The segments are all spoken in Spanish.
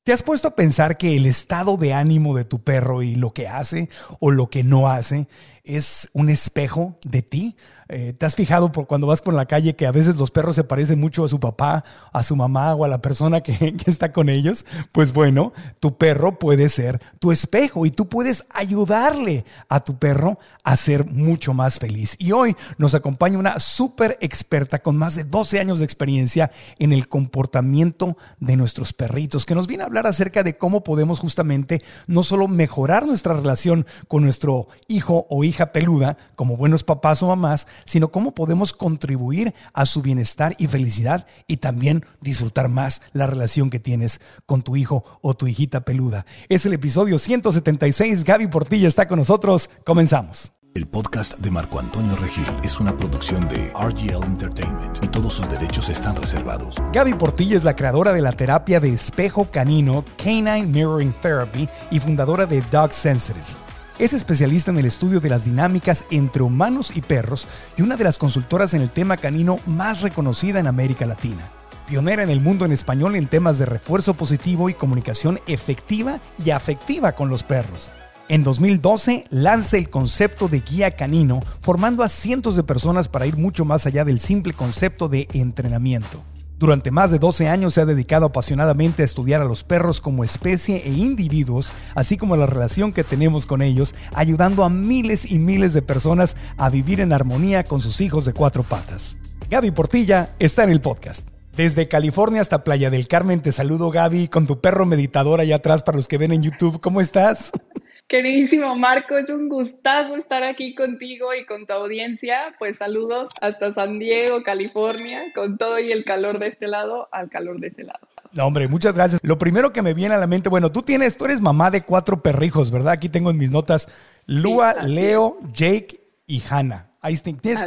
¿Te has puesto a pensar que el estado de ánimo de tu perro y lo que hace o lo que no hace es un espejo de ti? ¿Te has fijado cuando vas por la calle que a veces los perros se parecen mucho a su papá, a su mamá o a la persona que está con ellos? Pues bueno, tu perro puede ser tu espejo y tú puedes ayudarle a tu perro a ser mucho más feliz. Y hoy nos acompaña una súper experta con más de 12 años de experiencia en el comportamiento de nuestros perritos, que nos viene a hablar acerca de cómo podemos justamente no solo mejorar nuestra relación con nuestro hijo o hija peluda, como buenos papás o mamás, sino cómo podemos contribuir a su bienestar y felicidad y también disfrutar más la relación que tienes con tu hijo o tu hijita peluda. Es el episodio 176. Gaby Portilla está con nosotros. Comenzamos. El podcast de Marco Antonio Regil es una producción de RGL Entertainment y todos sus derechos están reservados. Gaby Portilla es la creadora de la terapia de espejo canino Canine Mirroring Therapy y fundadora de Dog Sensitive. Es especialista en el estudio de las dinámicas entre humanos y perros y una de las consultoras en el tema canino más reconocida en América Latina. Pionera en el mundo en español en temas de refuerzo positivo y comunicación efectiva y afectiva con los perros. En 2012 lanza el concepto de guía canino, formando a cientos de personas para ir mucho más allá del simple concepto de entrenamiento. Durante más de 12 años se ha dedicado apasionadamente a estudiar a los perros como especie e individuos, así como la relación que tenemos con ellos, ayudando a miles y miles de personas a vivir en armonía con sus hijos de 4 patas. Gaby Portilla está en el podcast. Desde California hasta Playa del Carmen te saludo, Gaby, con tu perro meditador allá atrás para los que ven en YouTube. ¿Cómo estás? Queridísimo Marco, es un gustazo estar aquí contigo y con tu audiencia. Pues saludos hasta San Diego, California, con todo y el calor de este lado al calor de ese lado. No, hombre, muchas gracias. Lo primero que me viene a la mente, bueno, tú eres mamá de 4 perrijos, ¿verdad? Aquí tengo en mis notas Lua, sí, Leo, Jake y Hannah. Ahí tienes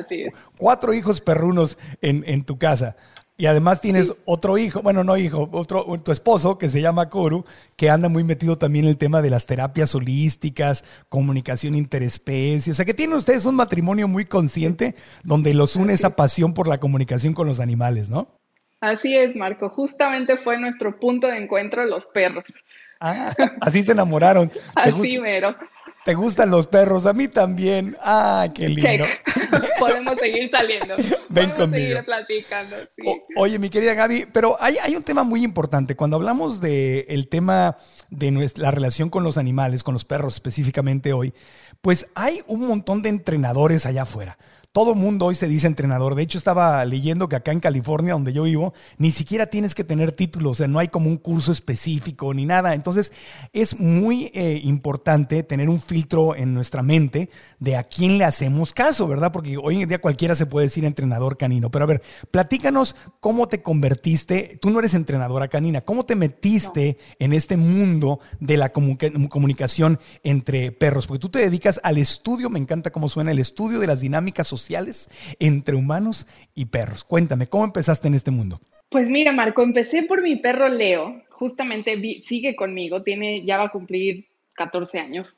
4 hijos perrunos en tu casa. Y además tienes otro hijo, bueno, no hijo, tu esposo que se llama Koru, que anda muy metido también en el tema de las terapias holísticas, comunicación interespecie. O sea, que tienen ustedes un matrimonio muy consciente donde los une esa pasión por la comunicación con los animales, ¿no? Así es, Marco. Justamente fue nuestro punto de encuentro los perros. Ah, así se enamoraron. Así mero. ¿Te gustan los perros? A mí también. ¡Ah, qué lindo! Check. Podemos seguir saliendo. Ven Podemos conmigo. seguir platicando. Sí. Oye, mi querida Gaby, pero hay un tema muy importante. Cuando hablamos del tema de la relación con los animales, con los perros específicamente hoy, pues hay un montón de entrenadores allá afuera. Todo mundo hoy se dice entrenador. De hecho, estaba leyendo que acá en California, donde yo vivo, ni siquiera tienes que tener título. O sea, no hay como un curso específico ni nada. Entonces, es muy importante tener un filtro en nuestra mente de a quién le hacemos caso, ¿verdad? Porque hoy en día cualquiera se puede decir entrenador canino. Pero a ver, platícanos cómo te convertiste. Tú no eres entrenadora canina. ¿Cómo te metiste en este mundo de la comunicación entre perros? Porque tú te dedicas al estudio, me encanta cómo suena, el estudio de las dinámicas sociales entre humanos y perros. Cuéntame, ¿cómo empezaste en este mundo? Pues mira, Marco, empecé por mi perro Leo. Justamente sigue conmigo, ya va a cumplir 14 años.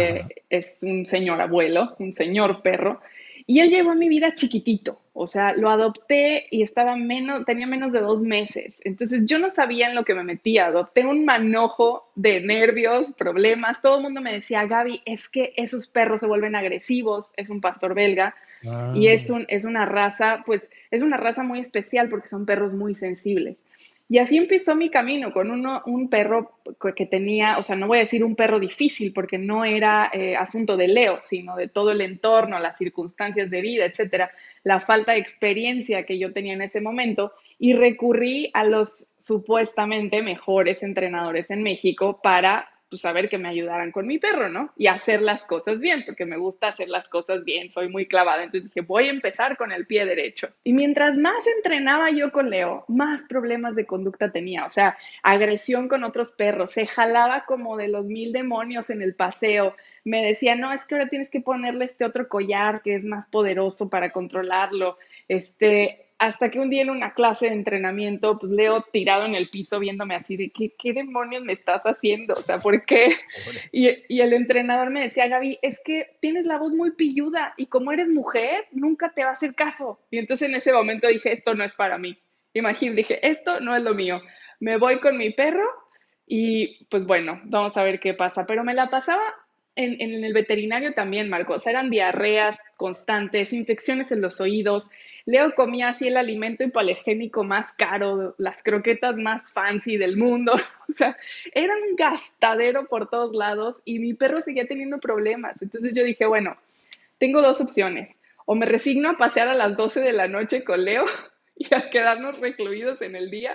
Es un señor abuelo, un señor perro. Y él llegó a mi vida chiquitito. O sea, lo adopté y tenía menos de 2 meses. Entonces yo no sabía en lo que me metía. Adopté un manojo de nervios, problemas. Todo el mundo me decía, Gaby, es que esos perros se vuelven agresivos. Es un pastor belga. Y es una raza, pues es una raza muy especial porque son perros muy sensibles. Y así empezó mi camino con un perro que tenía, o sea, no voy a decir un perro difícil porque no era asunto de Leo, sino de todo el entorno, las circunstancias de vida, etcétera, la falta de experiencia que yo tenía en ese momento, y recurrí a los supuestamente mejores entrenadores en México para saber que me ayudaran con mi perro, ¿no? Y hacer las cosas bien, porque me gusta hacer las cosas bien, soy muy clavada. Entonces dije, voy a empezar con el pie derecho. Y mientras más entrenaba yo con Leo, más problemas de conducta tenía. O sea, agresión con otros perros, se jalaba como de los 1000 demonios en el paseo. Me decía, no, es que ahora tienes que ponerle este otro collar que es más poderoso para controlarlo. Hasta que un día en una clase de entrenamiento, pues Leo tirado en el piso viéndome así de, ¿qué demonios me estás haciendo? O sea, ¿por qué? Y el entrenador me decía, Gaby, es que tienes la voz muy pilluda y como eres mujer, nunca te va a hacer caso. Y entonces en ese momento dije, esto no es para mí. Imagínate, dije, esto no es lo mío. Me voy con mi perro Y pues bueno, vamos a ver qué pasa. Pero me la pasaba en el veterinario también, Marcos. O sea, eran diarreas constantes, infecciones en los oídos. Leo comía así el alimento hipoalergénico más caro, las croquetas más fancy del mundo. O sea, era un gastadero por todos lados y mi perro seguía teniendo problemas. Entonces yo dije, bueno, tengo dos opciones. O me resigno a pasear a las 12 de la noche con Leo y a quedarnos recluidos en el día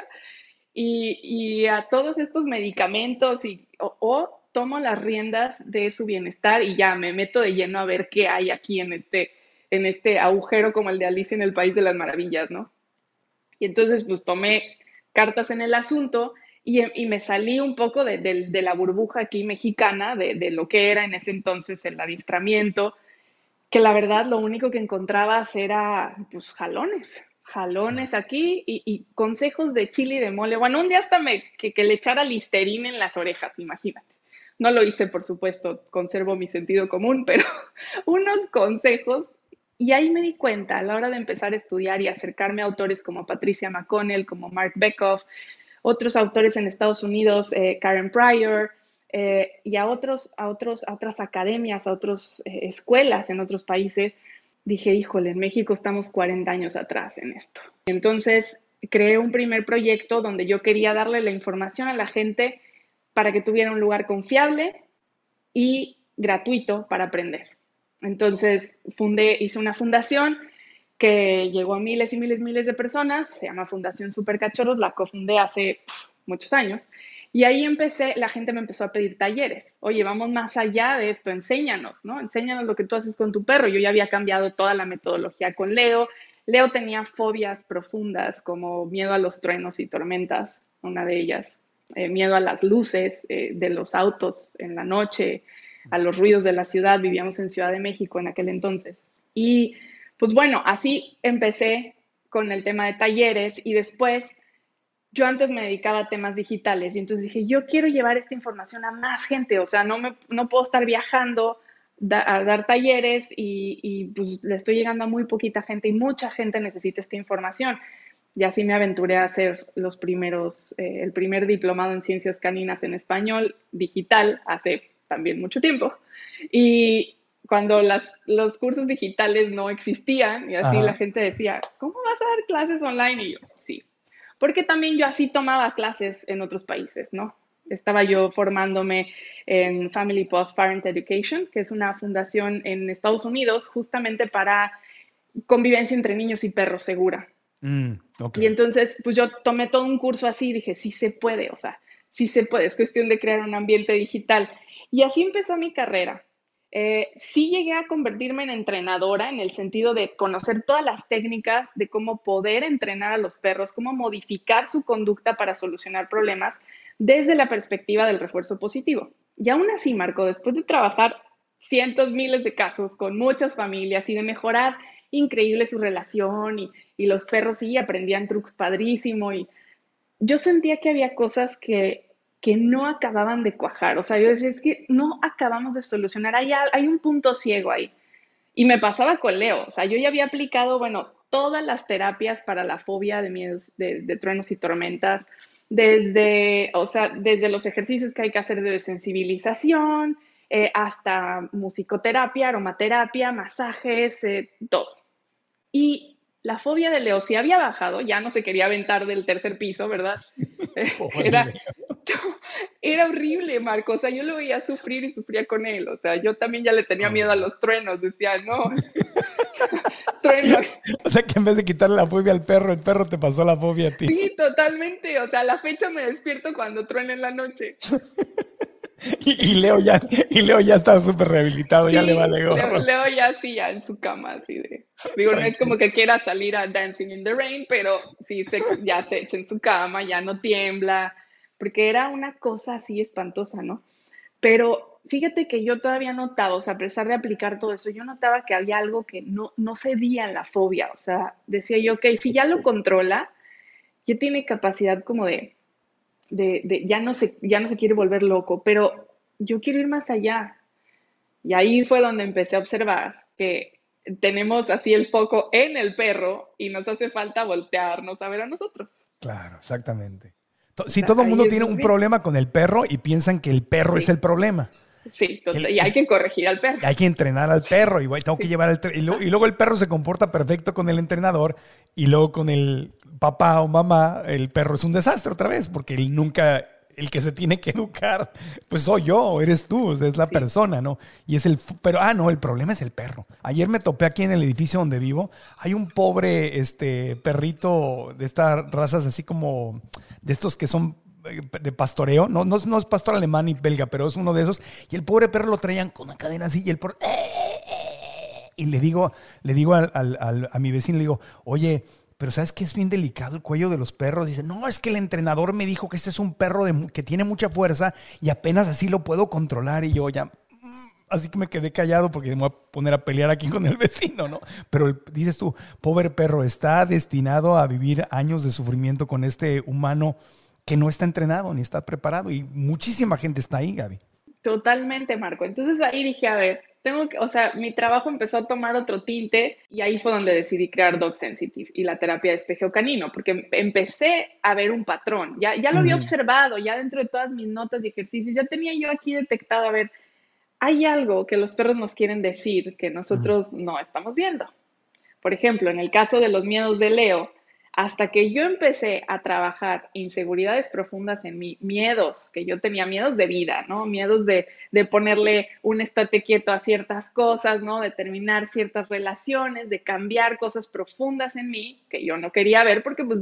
y a todos estos medicamentos o tomo las riendas de su bienestar y ya me meto de lleno a ver qué hay aquí en este agujero como el de Alicia en el País de las Maravillas, ¿no? Y entonces pues tomé cartas en el asunto y me salí un poco de la burbuja aquí mexicana, de lo que era en ese entonces el adiestramiento, que la verdad lo único que encontrabas era pues jalones, Sí. jalones aquí y consejos de chile y de mole. Bueno, un día hasta que le echara Listerine en las orejas, imagínate. No lo hice, por supuesto, conservo mi sentido común, pero unos consejos. Y ahí me di cuenta a la hora de empezar a estudiar y acercarme a autores como Patricia McConnell, como Mark Bekoff, otros autores en Estados Unidos, Karen Pryor, y a otras academias, a otras escuelas en otros países, dije, híjole, en México estamos 40 años atrás en esto. Entonces, creé un primer proyecto donde yo quería darle la información a la gente para que tuviera un lugar confiable y gratuito para aprender. Entonces, hice una fundación que llegó a miles y miles y miles de personas, se llama Fundación Supercachorros, la cofundé hace muchos años, y ahí la gente me empezó a pedir talleres. Oye, vamos más allá de esto, enséñanos, ¿no? Enséñanos lo que tú haces con tu perro. Yo ya había cambiado toda la metodología con Leo. Leo tenía fobias profundas como miedo a los truenos y tormentas, una de ellas, miedo a las luces de los autos en la noche, a los ruidos de la ciudad. Vivíamos en Ciudad de México en aquel entonces. Y pues bueno, así empecé con el tema de talleres y después yo antes me dedicaba a temas digitales y entonces dije, yo quiero llevar esta información a más gente, o sea, no puedo estar viajando a dar talleres y pues le estoy llegando a muy poquita gente y mucha gente necesita esta información. Y así me aventuré a hacer el primer diplomado en ciencias caninas en español digital hace también mucho tiempo. Y cuando los cursos digitales no existían y así la Ajá. gente decía, ¿cómo vas a dar clases online? Y yo, sí, porque también yo así tomaba clases en otros países, ¿no? Estaba yo formándome en Family Post-Parent Education, que es una fundación en Estados Unidos justamente para convivencia entre niños y perros segura. Ok. Y entonces, pues yo tomé todo un curso así y dije, sí se puede, o sea, sí se puede, es cuestión de crear un ambiente digital. Y así empezó mi carrera. Sí llegué a convertirme en entrenadora en el sentido de conocer todas las técnicas de cómo poder entrenar a los perros, cómo modificar su conducta para solucionar problemas desde la perspectiva del refuerzo positivo. Y aún así, Marco, después de trabajar cientos, miles de casos con muchas familias y de mejorar increíble su relación y los perros sí aprendían trucos padrísimo y yo sentía que había cosas que no acababan de cuajar, o sea, yo decía, es que no acabamos de solucionar, hay un punto ciego ahí. Y me pasaba con Leo, o sea, yo ya había aplicado, bueno, todas las terapias para la fobia de miedos de truenos y tormentas, desde los ejercicios que hay que hacer de desensibilización, hasta musicoterapia, aromaterapia, masajes, todo. Y la fobia de Leo sí había bajado, ya no se quería aventar del tercer piso, ¿verdad? Pobre Era, Leo. era horrible, Marco, o sea, yo lo veía sufrir y sufría con él, o sea, yo también ya le tenía miedo a Oh. los truenos, decía, no, trueno, O sea que en vez de quitarle la fobia al perro, el perro te pasó la fobia a ti. sí, totalmente, o sea, a la fecha me despierto cuando truena en la noche. Y Leo ya está súper rehabilitado, ya le Sí, vale gorro. Leo ya así, ya en su cama, así de, digo, no es como Tranquilo. que quiera salir a Dancing in the Rain, pero sí, ya se echa en su cama, ya no tiembla, porque era una cosa así espantosa, ¿no? Pero fíjate que yo todavía notaba, o sea, a pesar de aplicar todo eso, yo notaba que había algo que no se veía en la fobia, o sea, decía yo, ok, si ya lo controla, ya tiene capacidad como ya no se quiere volver loco, pero yo quiero ir más allá. Y ahí fue donde empecé a observar que tenemos así el foco en el perro y nos hace falta voltearnos a ver a nosotros. Claro, exactamente. Si todo el Ahí mundo es tiene muy un bien. problema con el perro y piensan que el perro es Sí, el problema. sí, Que y hay que corregir al perro. hay que entrenar al perro y tengo que Sí, llevar y luego el perro se comporta perfecto con el entrenador y luego con el papá o mamá el perro es un desastre otra vez porque él nunca, el que se tiene que educar pues soy yo o eres tú, o sea, es la sí. persona, ¿no? Y es pero no, el problema es el perro. Ayer me topé aquí en el edificio donde vivo, hay un pobre perrito de estas razas así como de estos que son de pastoreo, no es pastor alemán ni belga, pero es uno de esos, y el pobre perro lo traían con una cadena así, y el perro, y le digo a mi vecino, le digo, oye, pero ¿sabes qué es bien delicado el cuello de los perros? Dice, no, es que el entrenador me dijo que este es un perro que tiene mucha fuerza y apenas así lo puedo controlar, y yo ya... Así que me quedé callado porque me voy a poner a pelear aquí con el vecino, ¿no? Pero dices tú, pobre perro, está destinado a vivir años de sufrimiento con este humano que no está entrenado ni está preparado. Y muchísima gente está ahí, Gaby. Totalmente, Marco. Entonces ahí dije, a ver, o sea, mi trabajo empezó a tomar otro tinte y ahí fue donde decidí crear Dog Sensitive y la terapia de espejo canino, porque empecé a ver un patrón. Ya lo había Ujú, observado, ya dentro de todas mis notas de ejercicios, ya tenía yo aquí detectado, a ver, hay algo que los perros nos quieren decir que ujú. nosotros no estamos viendo. Por ejemplo, en el caso de los miedos de Leo, hasta que yo empecé a trabajar inseguridades profundas en mí, miedos, que yo tenía miedos de vida, ¿no? Miedos de ponerle un estate quieto a ciertas cosas, ¿no? De terminar ciertas relaciones, de cambiar cosas profundas en mí que yo no quería ver porque pues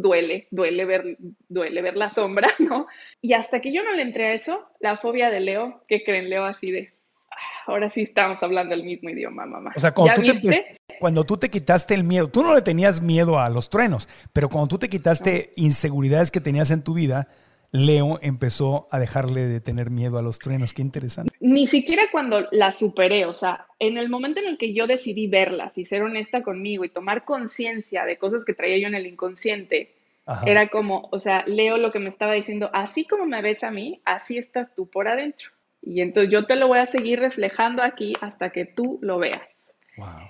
duele ver la sombra, ¿no? Y hasta que yo no le entré a eso, la fobia de Leo, ¿qué creen? Leo así de, ahora sí estamos hablando el mismo idioma, mamá. O sea, ¿Ya viste? cuando tú te quitaste el miedo, tú no le tenías miedo a los truenos, pero cuando tú te No. quitaste inseguridades que tenías en tu vida, Leo empezó a dejarle de tener miedo a los truenos. Qué interesante. Ni siquiera cuando la superé, o sea, en el momento en el que yo decidí verlas y ser honesta conmigo y tomar conciencia de cosas que traía yo en el inconsciente, Ajá. era como, o sea, Leo lo que me estaba diciendo, así como me ves a mí, así estás tú por adentro. Y entonces yo te lo voy a seguir reflejando aquí hasta que tú lo veas. Wow.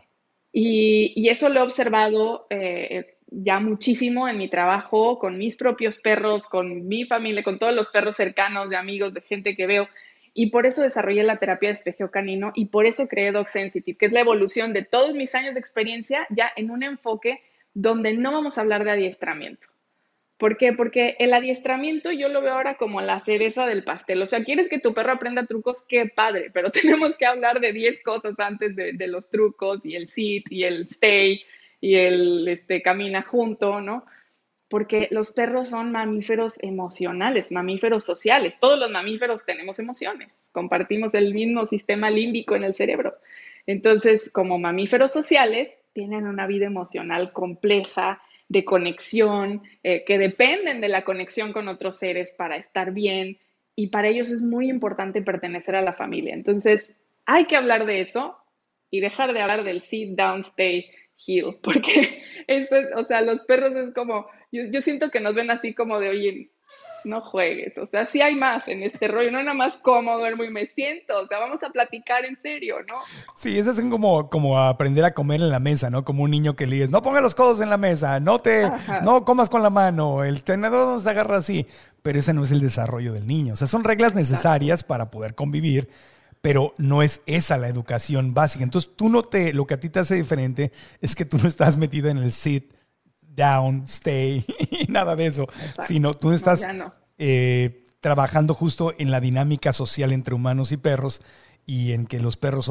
Y eso lo he observado ya muchísimo en mi trabajo, con mis propios perros, con mi familia, con todos los perros cercanos, de amigos, de gente que veo. Y por eso desarrollé la terapia de espejeo canino y por eso creé Dog Sensitive, que es la evolución de todos mis años de experiencia ya en un enfoque donde no vamos a hablar de adiestramiento. ¿Por qué? Porque el adiestramiento yo lo veo ahora como la cereza del pastel. O sea, quieres que tu perro aprenda trucos, qué padre, pero tenemos que hablar de 10 cosas antes de los trucos y el sit y el stay y el camina junto, ¿no? Porque los perros son mamíferos emocionales, mamíferos sociales. Todos los mamíferos tenemos emociones, compartimos el mismo sistema límbico en el cerebro. Entonces, como mamíferos sociales, tienen una vida emocional compleja, de conexión, que dependen de la conexión con otros seres para estar bien y para ellos es muy importante pertenecer a la familia. Entonces, hay que hablar de eso y dejar de hablar del sit, down, stay, heel, porque esto es, o sea, los perros es como, yo siento que nos ven así como de, oye, no juegues, o sea, sí hay más en este rollo, no nada más cómo duermo y me siento, o sea, vamos a platicar en serio, ¿no? Sí, eso es como aprender a comer en la mesa, ¿no? Como un niño que le dices, no pongas los codos en la mesa, Ajá, no comas con la mano, el tenedor no se agarra así. Pero ese no es el desarrollo del niño. O sea, son reglas exacto, necesarias para poder convivir, pero no es esa la educación básica. Entonces, lo que a ti te hace diferente es que tú no estás metido en el sit, down, stay, y nada de eso, exacto, sino tú no, estás ya no, trabajando justo en la dinámica social entre humanos y perros y en que los perros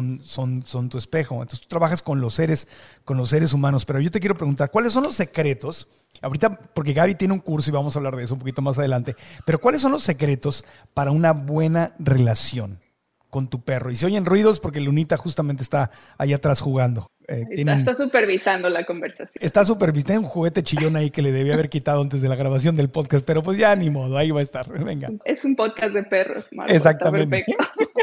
son tu espejo. Entonces tú trabajas con los seres humanos. Pero yo te quiero preguntar, ¿cuáles son los secretos? Ahorita, porque Gaby tiene un curso y vamos a hablar de eso un poquito más adelante, pero ¿cuáles son los secretos para una buena relación con tu perro? Y se oyen ruidos porque Lunita justamente está ahí atrás jugando. está supervisando la conversación. Está súper vista, hay un juguete chillón ahí que le debía haber quitado antes de la grabación del podcast, pero pues ya ni modo, ahí va a estar. Venga. Es un podcast de perros, Marco, está Exactamente. perfecto.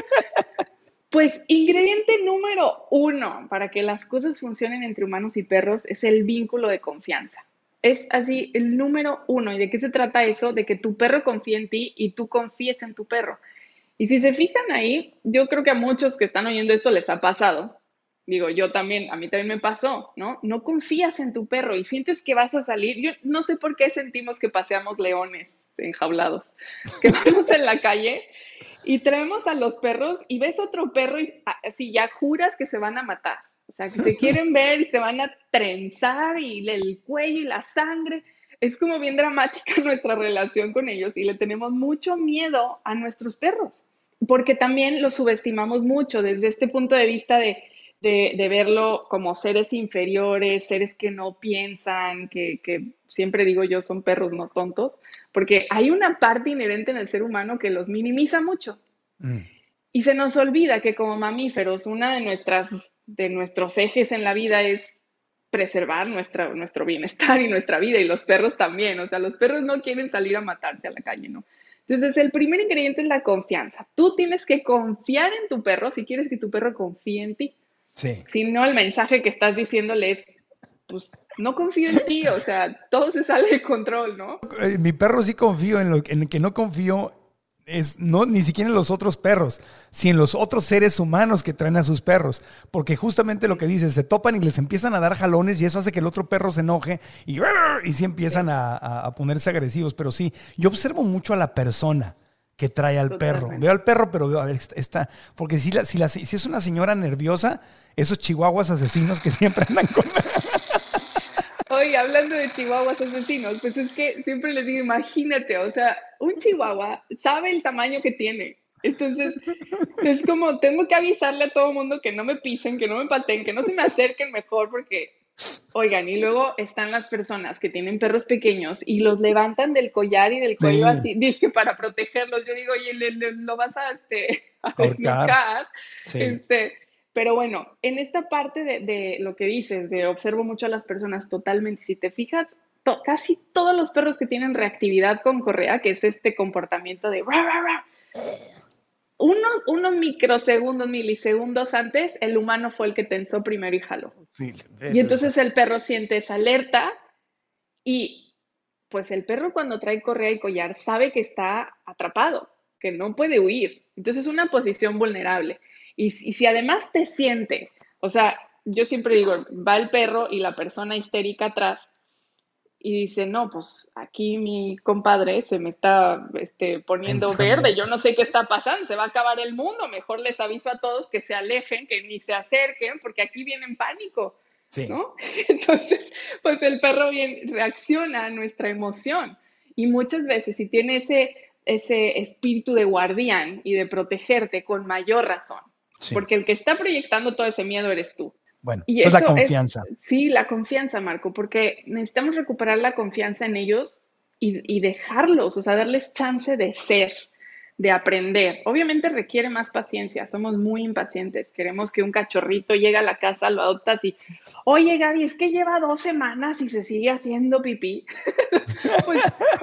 Pues ingrediente número uno para que las cosas funcionen entre humanos y perros es el vínculo de confianza. Es así el número uno. ¿Y de qué se trata eso? De que tu perro confíe en ti y tú confíes en tu perro. Y si se fijan ahí, yo creo que a muchos que están oyendo esto les ha pasado. Digo, yo también, a mí también me pasó, ¿no? No confías en tu perro y sientes que vas a salir. Yo no sé por qué sentimos que paseamos leones enjaulados, que vamos en la calle y traemos a los perros y ves otro perro y así ya juras que se van a matar. O sea, que se quieren ver y se van a trenzar y el cuello y la sangre. Es como bien dramática nuestra relación con ellos y le tenemos mucho miedo a nuestros perros, porque también los subestimamos mucho desde este punto de vista de verlo como seres inferiores, seres que no piensan, que siempre digo yo son perros no tontos, porque hay una parte inherente en el ser humano que los minimiza mucho. Y se nos olvida que como mamíferos, una de nuestros ejes en la vida es preservar nuestro bienestar y nuestra vida, y los perros también. O sea, los perros no quieren salir a matarse a la calle, ¿no? Entonces, el primer ingrediente es la confianza. Tú tienes que confiar en tu perro si quieres que tu perro confíe en ti. Sí. Si no, el mensaje que estás diciéndole es, pues, no confío en ti, o sea, todo se sale de control, ¿no? Mi perro sí confío, en el que no confío es ni siquiera en los otros perros, sino en los otros seres humanos que traen a sus perros, porque justamente lo que dices, se topan y les empiezan a dar jalones y eso hace que el otro perro se enoje y sí empiezan a ponerse agresivos. Pero sí, yo observo mucho a la persona que trae al perro. Veo al perro, pero veo, a ver, está, porque si es una señora nerviosa, esos chihuahuas asesinos que siempre andan con... Oye, hablando de chihuahuas asesinos, pues es que siempre les digo, imagínate, o sea, un chihuahua sabe el tamaño que tiene. Entonces, es como, tengo que avisarle a todo el mundo que no me pisen, que no me pateen, que no se me acerquen mejor, porque, oigan, y luego están las personas que tienen perros pequeños y los levantan del collar y del cuello así, dizque para protegerlos. Yo digo, oye, lo vas a desnucar. Sí. Pero bueno, en esta parte de lo que dices, de observo mucho a las personas totalmente, si te fijas, casi todos los perros que tienen reactividad con correa, que es este comportamiento de unos microsegundos, milisegundos antes, el humano fue el que tensó primero y jaló. Sí, y entonces el perro siente esa alerta y pues el perro cuando trae correa y collar sabe que está atrapado, que no puede huir. Entonces es una posición vulnerable. Y si además te siente, o sea, yo siempre digo, va el perro y la persona histérica atrás y dice, no, pues aquí mi compadre se me está poniendo verde, yo no sé qué está pasando, se va a acabar el mundo, mejor les aviso a todos que se alejen, que ni se acerquen, porque aquí viene en pánico, sí. ¿no? Entonces, pues el perro bien reacciona a nuestra emoción y muchas veces si tiene ese espíritu de guardián y de protegerte con mayor razón. Sí. Porque el que está proyectando todo ese miedo eres tú. Bueno, y eso es la confianza. Sí, la confianza, Marco, porque necesitamos recuperar la confianza en ellos y dejarlos, o sea, darles chance de ser, de aprender. Obviamente requiere más paciencia, somos muy impacientes. Queremos que un cachorrito llegue a la casa, lo adoptas y, oye, Gaby, es que lleva 2 semanas y se sigue haciendo pipí. Pues,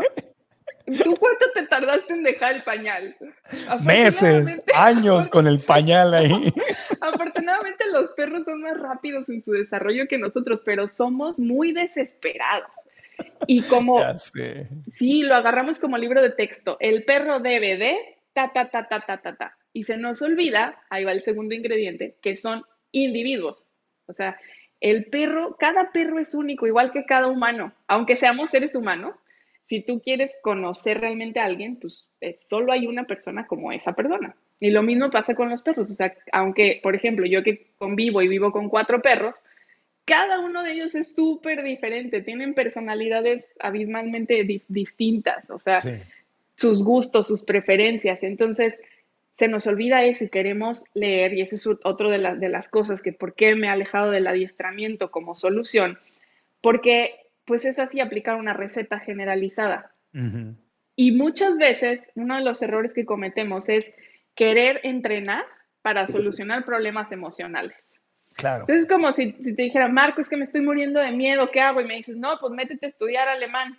¿tú cuánto te tardaste en dejar el pañal? Meses, años con el pañal ahí. Afortunadamente los perros son más rápidos en su desarrollo que nosotros, pero somos muy desesperados. Y como, sí, lo agarramos como libro de texto, el perro debe de ta. Y se nos olvida, ahí va el segundo ingrediente, que son individuos. O sea, cada perro es único, igual que cada humano, aunque seamos seres humanos. Si tú quieres conocer realmente a alguien, pues solo hay una persona como esa persona. Y lo mismo pasa con los perros. O sea, aunque, por ejemplo, yo que convivo y vivo con 4 perros, cada uno de ellos es súper diferente. Tienen personalidades abismalmente distintas. O sea, sí. Sus gustos, sus preferencias. Entonces, se nos olvida eso y queremos leer. Y eso es otro de las cosas que por qué me he alejado del adiestramiento como solución. Porque pues es así aplicar una receta generalizada. Uh-huh. Y muchas veces uno de los errores que cometemos es querer entrenar para solucionar problemas emocionales. Claro. Entonces es como si te dijera, Marco, es que me estoy muriendo de miedo, ¿qué hago? Y me dices, no, pues métete a estudiar alemán.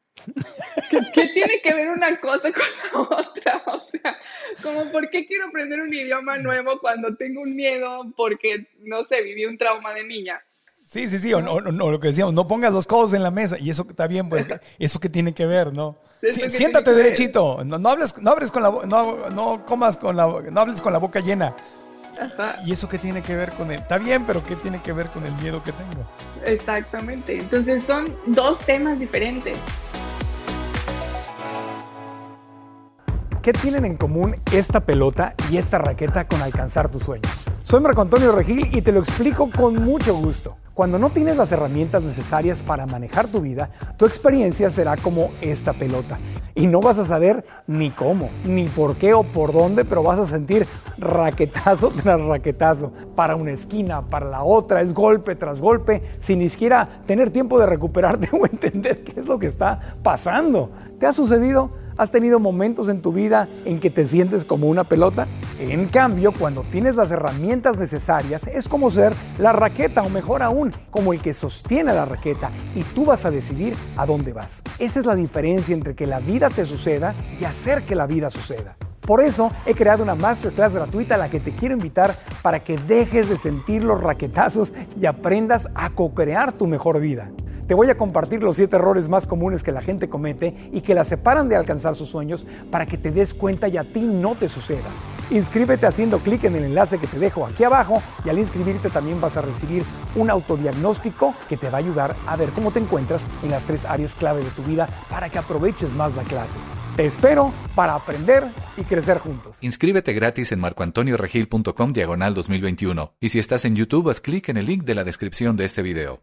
¿Qué tiene que ver una cosa con la otra? O sea, como ¿por qué quiero aprender un idioma nuevo cuando tengo un miedo porque, no sé, viví un trauma de niña? Sí, o lo que decíamos, no pongas los codos en la mesa, y eso está bien, porque eso que tiene que ver, ¿no? Siéntate derechito, no hables con la no comas con no hables con la boca llena. Ajá. Y eso que tiene que ver con está bien, pero ¿qué tiene que ver con el miedo que tengo? Exactamente, entonces son 2 temas diferentes. ¿Qué tienen en común esta pelota y esta raqueta con alcanzar tus sueños? Soy Marco Antonio Regil y te lo explico con mucho gusto. Cuando no tienes las herramientas necesarias para manejar tu vida, tu experiencia será como esta pelota. Y no vas a saber ni cómo, ni por qué o por dónde, pero vas a sentir raquetazo tras raquetazo. Para una esquina, para la otra, es golpe tras golpe, sin ni siquiera tener tiempo de recuperarte o entender qué es lo que está pasando. ¿Te ha sucedido? ¿Has tenido momentos en tu vida en que te sientes como una pelota? En cambio, cuando tienes las herramientas necesarias, es como ser la raqueta, o mejor aún, como el que sostiene la raqueta, y tú vas a decidir a dónde vas. Esa es la diferencia entre que la vida te suceda y hacer que la vida suceda. Por eso he creado una masterclass gratuita a la que te quiero invitar para que dejes de sentir los raquetazos y aprendas a co-crear tu mejor vida. Te voy a compartir los 7 errores más comunes que la gente comete y que la separan de alcanzar sus sueños para que te des cuenta y a ti no te suceda. Inscríbete haciendo clic en el enlace que te dejo aquí abajo y al inscribirte también vas a recibir un autodiagnóstico que te va a ayudar a ver cómo te encuentras en las 3 áreas clave de tu vida para que aproveches más la clase. Te espero para aprender y crecer juntos. Inscríbete gratis en marcoantonioregil.com/2021 y si estás en YouTube, haz clic en el link de la descripción de este video.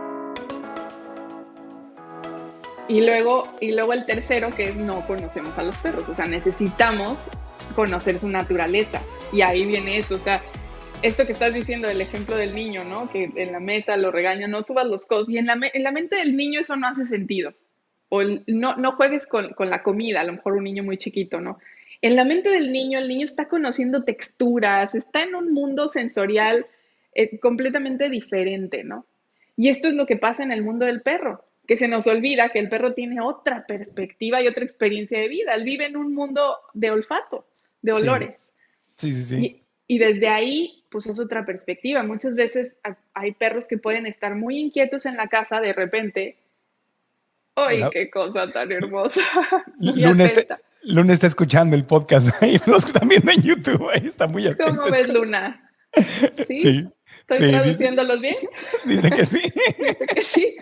Y luego el tercero, que es no conocemos a los perros, o sea, necesitamos conocer su naturaleza. Y ahí viene esto, o sea, esto que estás diciendo del ejemplo del niño, ¿no? Que en la mesa lo regaña, no subas los codos. Y en la mente del niño eso no hace sentido. O no juegues con la comida, a lo mejor un niño muy chiquito, ¿no? En la mente del niño, el niño está conociendo texturas, está en un mundo sensorial completamente diferente, ¿no? Y esto es lo que pasa en el mundo del perro, que se nos olvida que el perro tiene otra perspectiva y otra experiencia de vida. Él vive en un mundo de olfato, de olores. Sí. Y desde ahí, pues es otra perspectiva. Muchas veces hay perros que pueden estar muy inquietos en la casa de repente. ¡Ay, qué cosa tan hermosa! Luna está escuchando el podcast y los que están viendo en YouTube, ahí está muy atento. ¿Cómo ves, Luna? Sí. ¿Estoy traduciéndolos bien? Dice que sí. Dice que sí.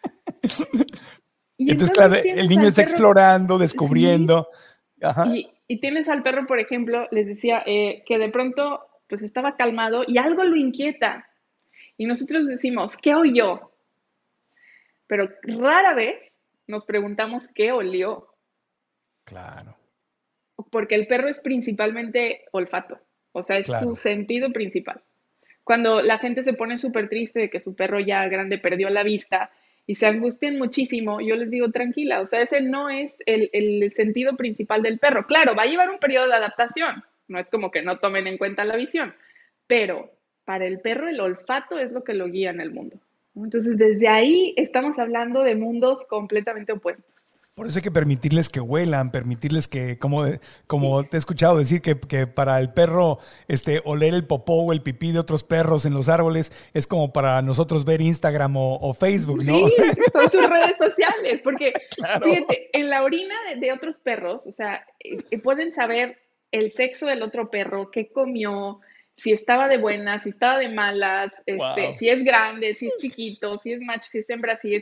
Y entonces, claro, el niño está explorando, descubriendo. Sí. Ajá. Y tienes al perro, por ejemplo, les decía, que de pronto pues estaba calmado y algo lo inquieta. Y nosotros decimos, ¿qué oyó? Pero rara vez nos preguntamos qué olió. Claro. Porque el perro es principalmente olfato. O sea, es su sentido principal. Cuando la gente se pone súper triste de que su perro ya grande perdió la vista y se angustian muchísimo, yo les digo, tranquila, o sea, ese no es el sentido principal del perro. Claro, va a llevar un periodo de adaptación, no es como que no tomen en cuenta la visión, pero para el perro el olfato es lo que lo guía en el mundo. Entonces, desde ahí estamos hablando de mundos completamente opuestos. Por eso hay que permitirles que huelan, permitirles que, como te he escuchado decir, que para el perro oler el popó o el pipí de otros perros en los árboles es como para nosotros ver Instagram o Facebook, ¿no? Sí, son sus redes sociales, porque claro. Fíjate, en la orina de otros perros, o sea, pueden saber el sexo del otro perro, qué comió, si estaba de buenas, si estaba de malas, wow. Si es grande, si es chiquito, si es macho, si es hembra, si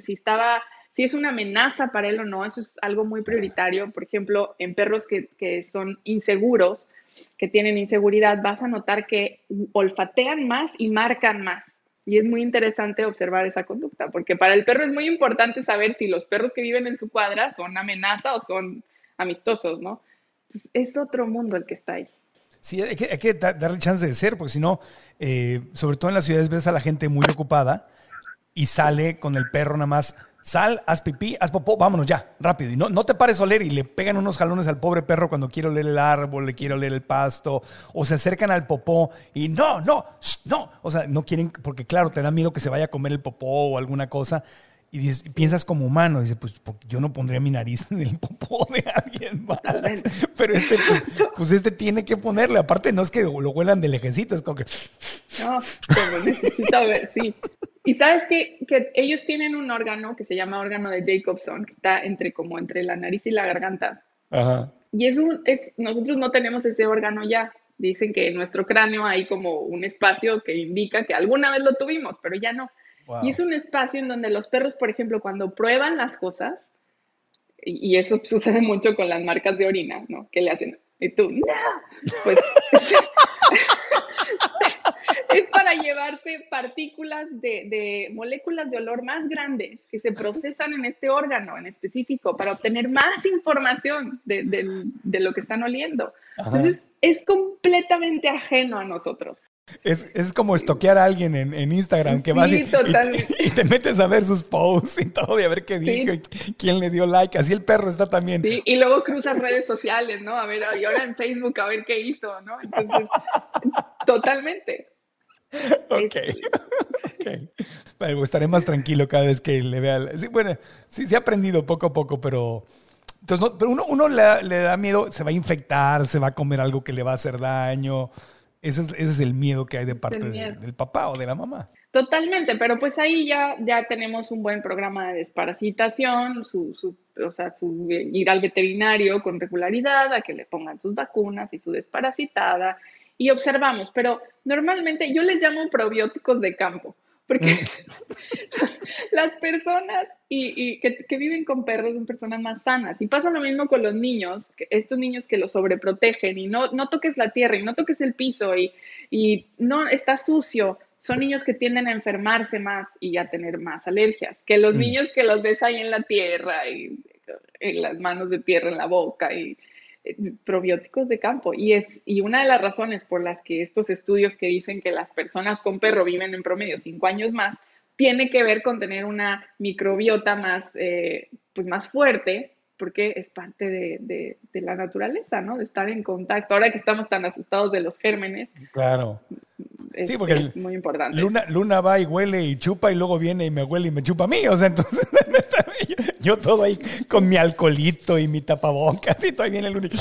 es una amenaza para él o no. Eso es algo muy prioritario. Por ejemplo, en perros que son inseguros, que tienen inseguridad, vas a notar que olfatean más y marcan más. Y es muy interesante observar esa conducta, porque para el perro es muy importante saber si los perros que viven en su cuadra son amenaza o son amistosos, ¿no? Entonces, es otro mundo el que está ahí. Sí, hay que darle chance de ser, porque si no, sobre todo en las ciudades ves a la gente muy ocupada y sale con el perro nada más. Sal, haz pipí, haz popó, vámonos ya, rápido. Y no te pares a oler y le pegan unos jalones al pobre perro cuando quiere oler el árbol, le quiere oler el pasto, o se acercan al popó y no. O sea, no quieren, porque claro, te da miedo que se vaya a comer el popó o alguna cosa. Y piensas como humano, dices, pues yo no pondría mi nariz en el popó de alguien más. Pero pues tiene que ponerle. Aparte, no es que lo huelan de lejecito, es como que... No, pero necesito ver, sí. Y sabes que ellos tienen un órgano que se llama órgano de Jacobson, que está entre la nariz y la garganta. Ajá. Y nosotros no tenemos ese órgano ya. Dicen que en nuestro cráneo hay como un espacio que indica que alguna vez lo tuvimos, pero ya no. Wow. Y es un espacio en donde los perros, por ejemplo, cuando prueban las cosas, y eso sucede mucho con las marcas de orina, ¿no? Que le hacen, y tú, ¡no! Pues es para llevarse partículas de moléculas de olor más grandes que se procesan en este órgano en específico para obtener más información de lo que están oliendo. Ajá. Entonces, es completamente ajeno a nosotros. Es como estoquear a alguien en Instagram que vas Sí, totalmente. y te metes a ver sus posts y todo y a ver qué dijo Sí. y quién le dio like. Así el perro está también. Sí, y luego cruzas redes sociales, ¿no? A ver, y ahora en Facebook a ver qué hizo, ¿no? Entonces, totalmente. Ok, ok. Pero estaré más tranquilo cada vez que le vea. Sí, bueno, sí, sí he aprendido poco a poco, pero... Entonces, pero uno le da miedo, se va a infectar, se va a comer algo que le va a hacer daño. Ese es el miedo que hay de parte del papá o de la mamá. Totalmente, pero pues ahí ya tenemos un buen programa de desparasitación, o sea, ir al veterinario con regularidad, a que le pongan sus vacunas y su desparasitada, y observamos, pero normalmente yo les llamo probióticos de campo, porque las personas que viven con perros son personas más sanas. Y pasa lo mismo con los niños, estos niños que los sobreprotegen y no toques la tierra y no toques el piso y no está sucio. Son niños que tienden a enfermarse más y a tener más alergias que los niños que los ves ahí en la tierra y en las manos de tierra en la boca y probióticos de campo. Y una de las razones por las que estos estudios que dicen que las personas con perro viven en promedio 5 años más, tiene que ver con tener una microbiota más, pues más fuerte, porque es parte de la naturaleza, ¿no? De estar en contacto. Ahora que estamos tan asustados de los gérmenes, Claro. Sí, porque es muy importante. Luna va y huele y chupa y luego viene y me huele y me chupa a mí. O sea, entonces yo todo ahí con mi alcoholito y mi tapabocas y todo ahí viene Luna.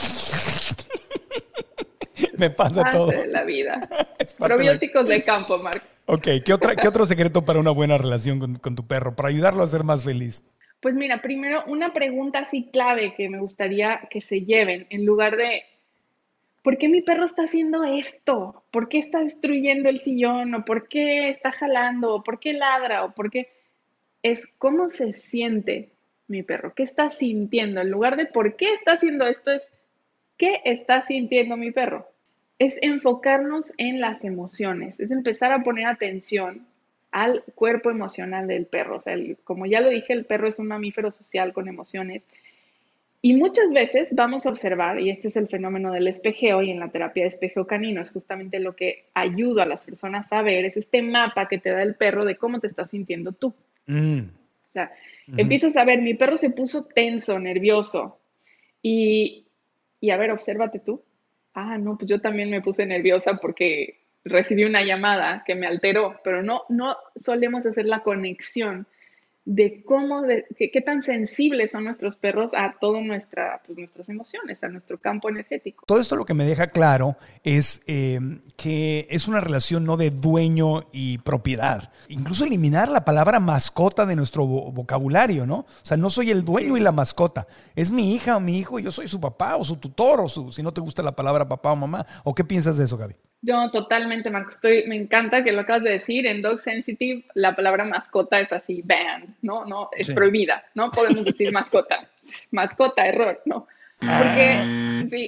Me pasa todo. De la vida. Probióticos de campo, Marco. Ok, ¿qué otro secreto para una buena relación con tu perro? Para ayudarlo a ser más feliz. Pues mira, primero una pregunta así clave que me gustaría que se lleven en lugar de ¿por qué mi perro está haciendo esto? ¿Por qué está destruyendo el sillón? ¿O por qué está jalando? ¿O por qué ladra? ¿O por qué? Es cómo se siente mi perro, qué está sintiendo. En lugar de por qué está haciendo esto, es qué está sintiendo mi perro. Es enfocarnos en las emociones, es empezar a poner atención al cuerpo emocional del perro. O sea, como ya lo dije, el perro es un mamífero social con emociones. Y muchas veces vamos a observar, y este es el fenómeno del espejeo, y en la terapia de espejeo canino es justamente lo que ayuda a las personas a ver, es este mapa que te da el perro de cómo te estás sintiendo tú. O sea, empiezas a ver, mi perro se puso tenso, nervioso, y a ver, obsérvate tú. Ah, no, pues yo también me puse nerviosa porque recibí una llamada que me alteró, pero no solemos hacer la conexión de qué tan sensibles son nuestros perros a todas nuestras emociones, a nuestro campo energético. Todo esto lo que me deja claro es que es una relación no de dueño y propiedad. Incluso eliminar la palabra mascota de nuestro vocabulario, ¿no? O sea, no soy el dueño y la mascota. Es mi hija o mi hijo y yo soy su papá o su tutor o si no te gusta la palabra papá o mamá. ¿O qué piensas de eso, Gaby? Yo totalmente, Marco. Me encanta que lo acabas de decir. En Dog Sensitive, la palabra mascota es así, banned, ¿no? Es prohibida. No podemos decir mascota. Mascota, error, ¿no? Porque, sí,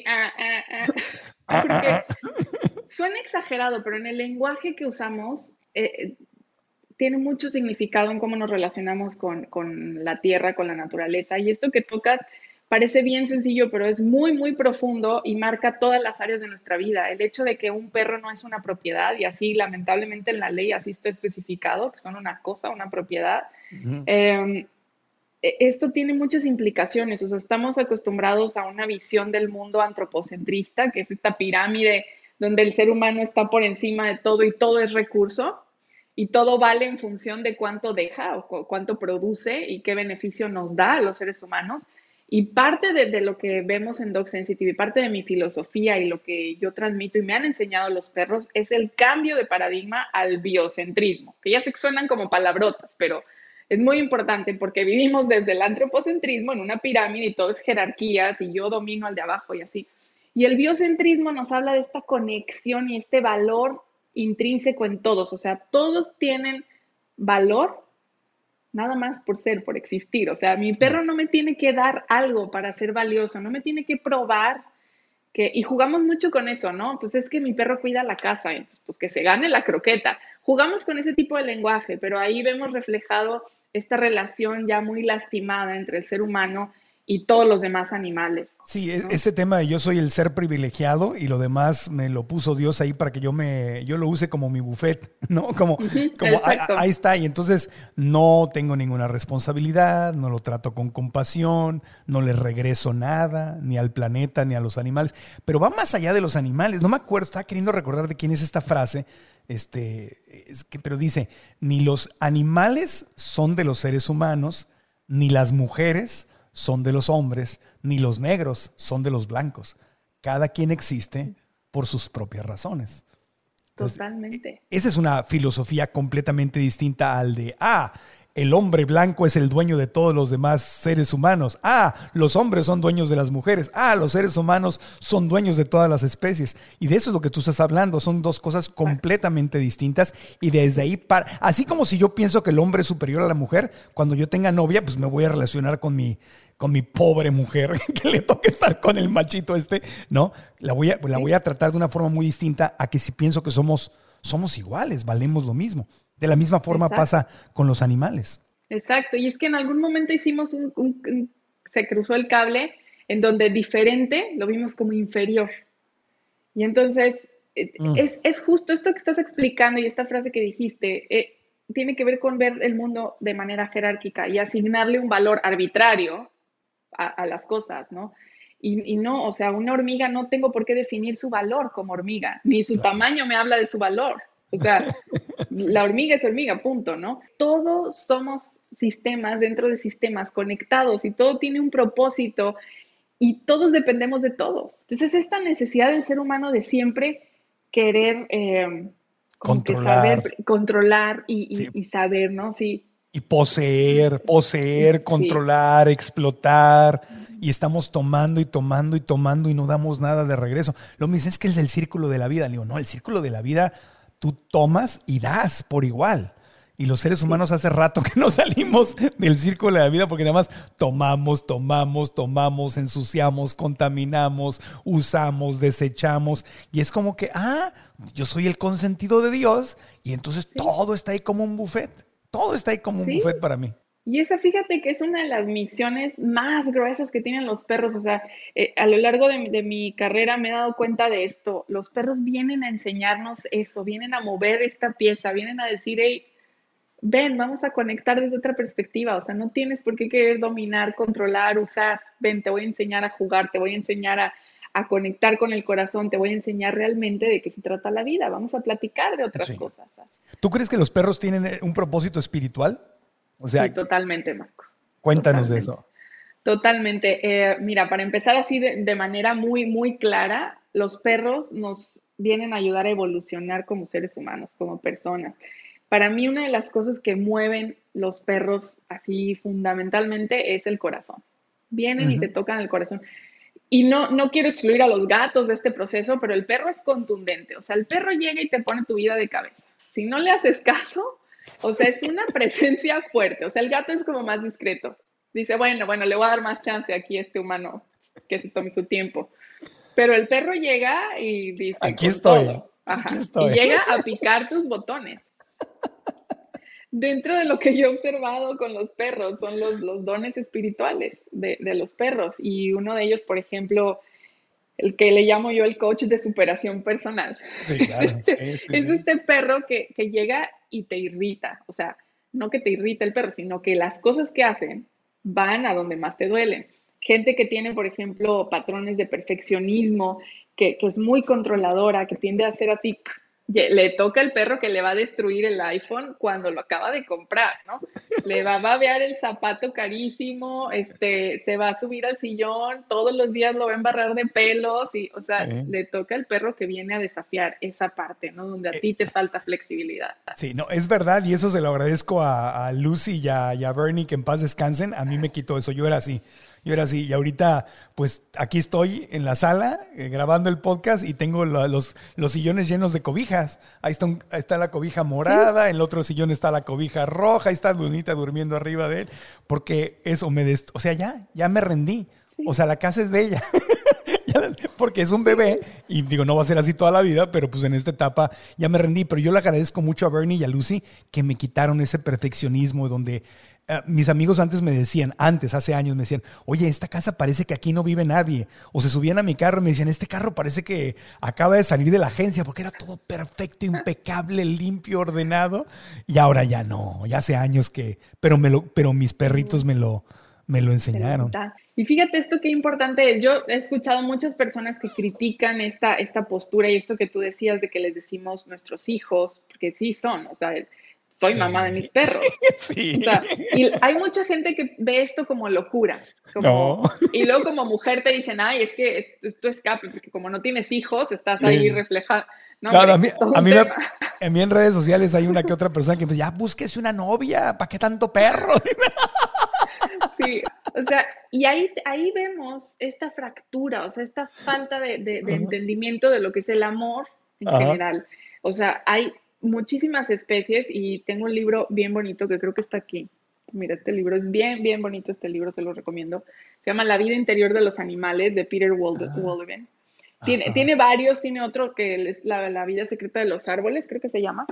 porque suena exagerado, pero en el lenguaje que usamos tiene mucho significado en cómo nos relacionamos con la tierra, con la naturaleza. Y esto que tocas parece bien sencillo, pero es muy, muy profundo y marca todas las áreas de nuestra vida. El hecho de que un perro no es una propiedad, y así lamentablemente en la ley así está especificado, que son una cosa, una propiedad. Esto tiene muchas implicaciones. O sea, estamos acostumbrados a una visión del mundo antropocentrista, que es esta pirámide donde el ser humano está por encima de todo y todo es recurso. Y todo vale en función de cuánto deja o cuánto produce y qué beneficio nos da a los seres humanos. Y parte de lo que vemos en Dog Sensitive y parte de mi filosofía y lo que yo transmito y me han enseñado los perros es el cambio de paradigma al biocentrismo, que ya sé que suenan como palabrotas, pero es muy importante porque vivimos desde el antropocentrismo en una pirámide y todo es jerarquías y yo domino al de abajo y así. Y el biocentrismo nos habla de esta conexión y este valor intrínseco en todos, o sea, todos tienen valor nada más por ser, por existir. O sea, mi perro no me tiene que dar algo para ser valioso, no me tiene que probar y jugamos mucho con eso, ¿no? Pues es que mi perro cuida la casa, entonces pues que se gane la croqueta. Jugamos con ese tipo de lenguaje, pero ahí vemos reflejado esta relación ya muy lastimada entre el ser humano y todos los demás animales. Sí, ¿no? ese tema de yo soy el ser privilegiado y lo demás me lo puso Dios ahí para que yo lo use como mi buffet, ¿no? Como ahí está. Y entonces no tengo ninguna responsabilidad, no lo trato con compasión, no le regreso nada, ni al planeta, ni a los animales. Pero va más allá de los animales. No me acuerdo, estaba queriendo recordar de quién es esta frase, pero dice, ni los animales son de los seres humanos, ni las mujeres son de los hombres, ni los negros son de los blancos. Cada quien existe por sus propias razones. Entonces, totalmente. Esa es una filosofía completamente distinta al de, el hombre blanco es el dueño de todos los demás seres humanos. Los hombres son dueños de las mujeres. Los seres humanos son dueños de todas las especies. Y de eso es lo que tú estás hablando. Son dos cosas completamente distintas. Y desde ahí, así como si yo pienso que el hombre es superior a la mujer, cuando yo tenga novia, pues me voy a relacionar con mi pobre mujer, que le toca estar con el machito ¿no? La voy a tratar de una forma muy distinta a que si pienso que somos iguales, valemos lo mismo. De la misma forma pasa con los animales. Exacto, y es que en algún momento hicimos se cruzó el cable en donde diferente lo vimos como inferior. Y entonces es justo esto que estás explicando y esta frase que dijiste, tiene que ver con ver el mundo de manera jerárquica y asignarle un valor arbitrario a las cosas, ¿no? Y no, o sea, una hormiga no tengo por qué definir su valor como hormiga, ni su tamaño me habla de su valor. O sea, la hormiga es hormiga, punto, ¿no? Todos somos sistemas dentro de sistemas conectados y todo tiene un propósito y todos dependemos de todos. Entonces, esta necesidad del ser humano de siempre querer controlar y saber, ¿no? Sí. Y poseer, controlar, explotar, y estamos tomando y no damos nada de regreso. Lo mismo es que es el círculo de la vida. Le digo, no, el círculo de la vida tú tomas y das por igual. Y los seres humanos hace rato que no salimos del círculo de la vida porque nada más tomamos, ensuciamos, contaminamos, usamos, desechamos. Y es como que, yo soy el consentido de Dios y entonces todo está ahí como un buffet. Todo está ahí como un buffet para mí. Y esa, fíjate que es una de las misiones más gruesas que tienen los perros. O sea, a lo largo de mi carrera me he dado cuenta de esto. Los perros vienen a enseñarnos eso, vienen a mover esta pieza, vienen a decir, hey, ven, vamos a conectar desde otra perspectiva. O sea, no tienes por qué querer dominar, controlar, usar. Ven, te voy a enseñar a jugar, te voy a enseñar a conectar con el corazón, te voy a enseñar realmente de qué se trata la vida. Vamos a platicar de otras cosas. ¿Tú crees que los perros tienen un propósito espiritual? O sea, sí, totalmente, Marco. Cuéntanos de eso. Totalmente. Mira, para empezar así de manera muy, muy clara, los perros nos vienen a ayudar a evolucionar como seres humanos, como personas. Para mí, una de las cosas que mueven los perros así fundamentalmente es el corazón. Vienen y te tocan el corazón. Y no quiero excluir a los gatos de este proceso, pero el perro es contundente. O sea, el perro llega y te pone tu vida de cabeza. Si no le haces caso, o sea, es una presencia fuerte. O sea, el gato es como más discreto. Dice, bueno, le voy a dar más chance aquí a este humano que se tome su tiempo. Pero el perro llega y dice, aquí estoy. Y llega a picar tus botones. Dentro de lo que yo he observado con los perros son los dones espirituales de los perros. Y uno de ellos, por ejemplo, el que le llamo yo el coach de superación personal. Sí, claro. Es este perro que llega y te irrita. O sea, no que te irrita el perro, sino que las cosas que hacen van a donde más te duelen. Gente que tiene, por ejemplo, patrones de perfeccionismo, que es muy controladora, que tiende a ser así. Le toca al perro que le va a destruir el iPhone cuando lo acaba de comprar, ¿no? Le va a babear el zapato carísimo, se va a subir al sillón, todos los días lo va a embarrar de pelos, o sea, le toca al perro que viene a desafiar esa parte, ¿no? Donde a ti te falta flexibilidad. Sí, no, es verdad, y eso se lo agradezco a Lucy y a Bernie, que en paz descansen. A mí me quitó eso, yo era así. Y ahora sí, y ahorita pues aquí estoy en la sala grabando el podcast y tengo los sillones llenos de cobijas. Ahí está la cobija morada, en el otro sillón está la cobija roja, ahí está Lunita durmiendo arriba de él, porque eso o sea, ya me rendí. O sea, la casa es de ella. Porque es un bebé y digo, no va a ser así toda la vida, pero pues en esta etapa ya me rendí. Pero yo le agradezco mucho a Bernie y a Lucy que me quitaron ese perfeccionismo donde mis amigos hace años me decían, oye, esta casa parece que aquí no vive nadie. O se subían a mi carro y me decían, este carro parece que acaba de salir de la agencia porque era todo perfecto, impecable, limpio, ordenado. Y ahora ya no, ya hace años que, pero mis perritos me lo enseñaron. Y fíjate esto qué importante es. Yo he escuchado muchas personas que critican esta postura y esto que tú decías de que les decimos nuestros hijos, porque sí son, o sea, soy mamá de mis perros. Sí. O sea, y hay mucha gente que ve esto como locura. Y luego como mujer te dicen, ay, es que es tu escape, porque como no tienes hijos, estás ahí reflejado. No, claro, a mí en redes sociales hay una que otra persona que me dice, ya búsquese una novia, ¿para qué tanto perro? Sí, o sea, y ahí vemos esta fractura, o sea, esta falta de entendimiento de lo que es el amor en general. O sea, hay muchísimas especies y tengo un libro bien bonito que creo que está aquí. Mira, este libro es bien, bien bonito, este libro se lo recomiendo. Se llama La vida interior de los animales, de Peter Wohlleben. Tiene varios, tiene otro que es la vida secreta de los árboles, creo que se llama.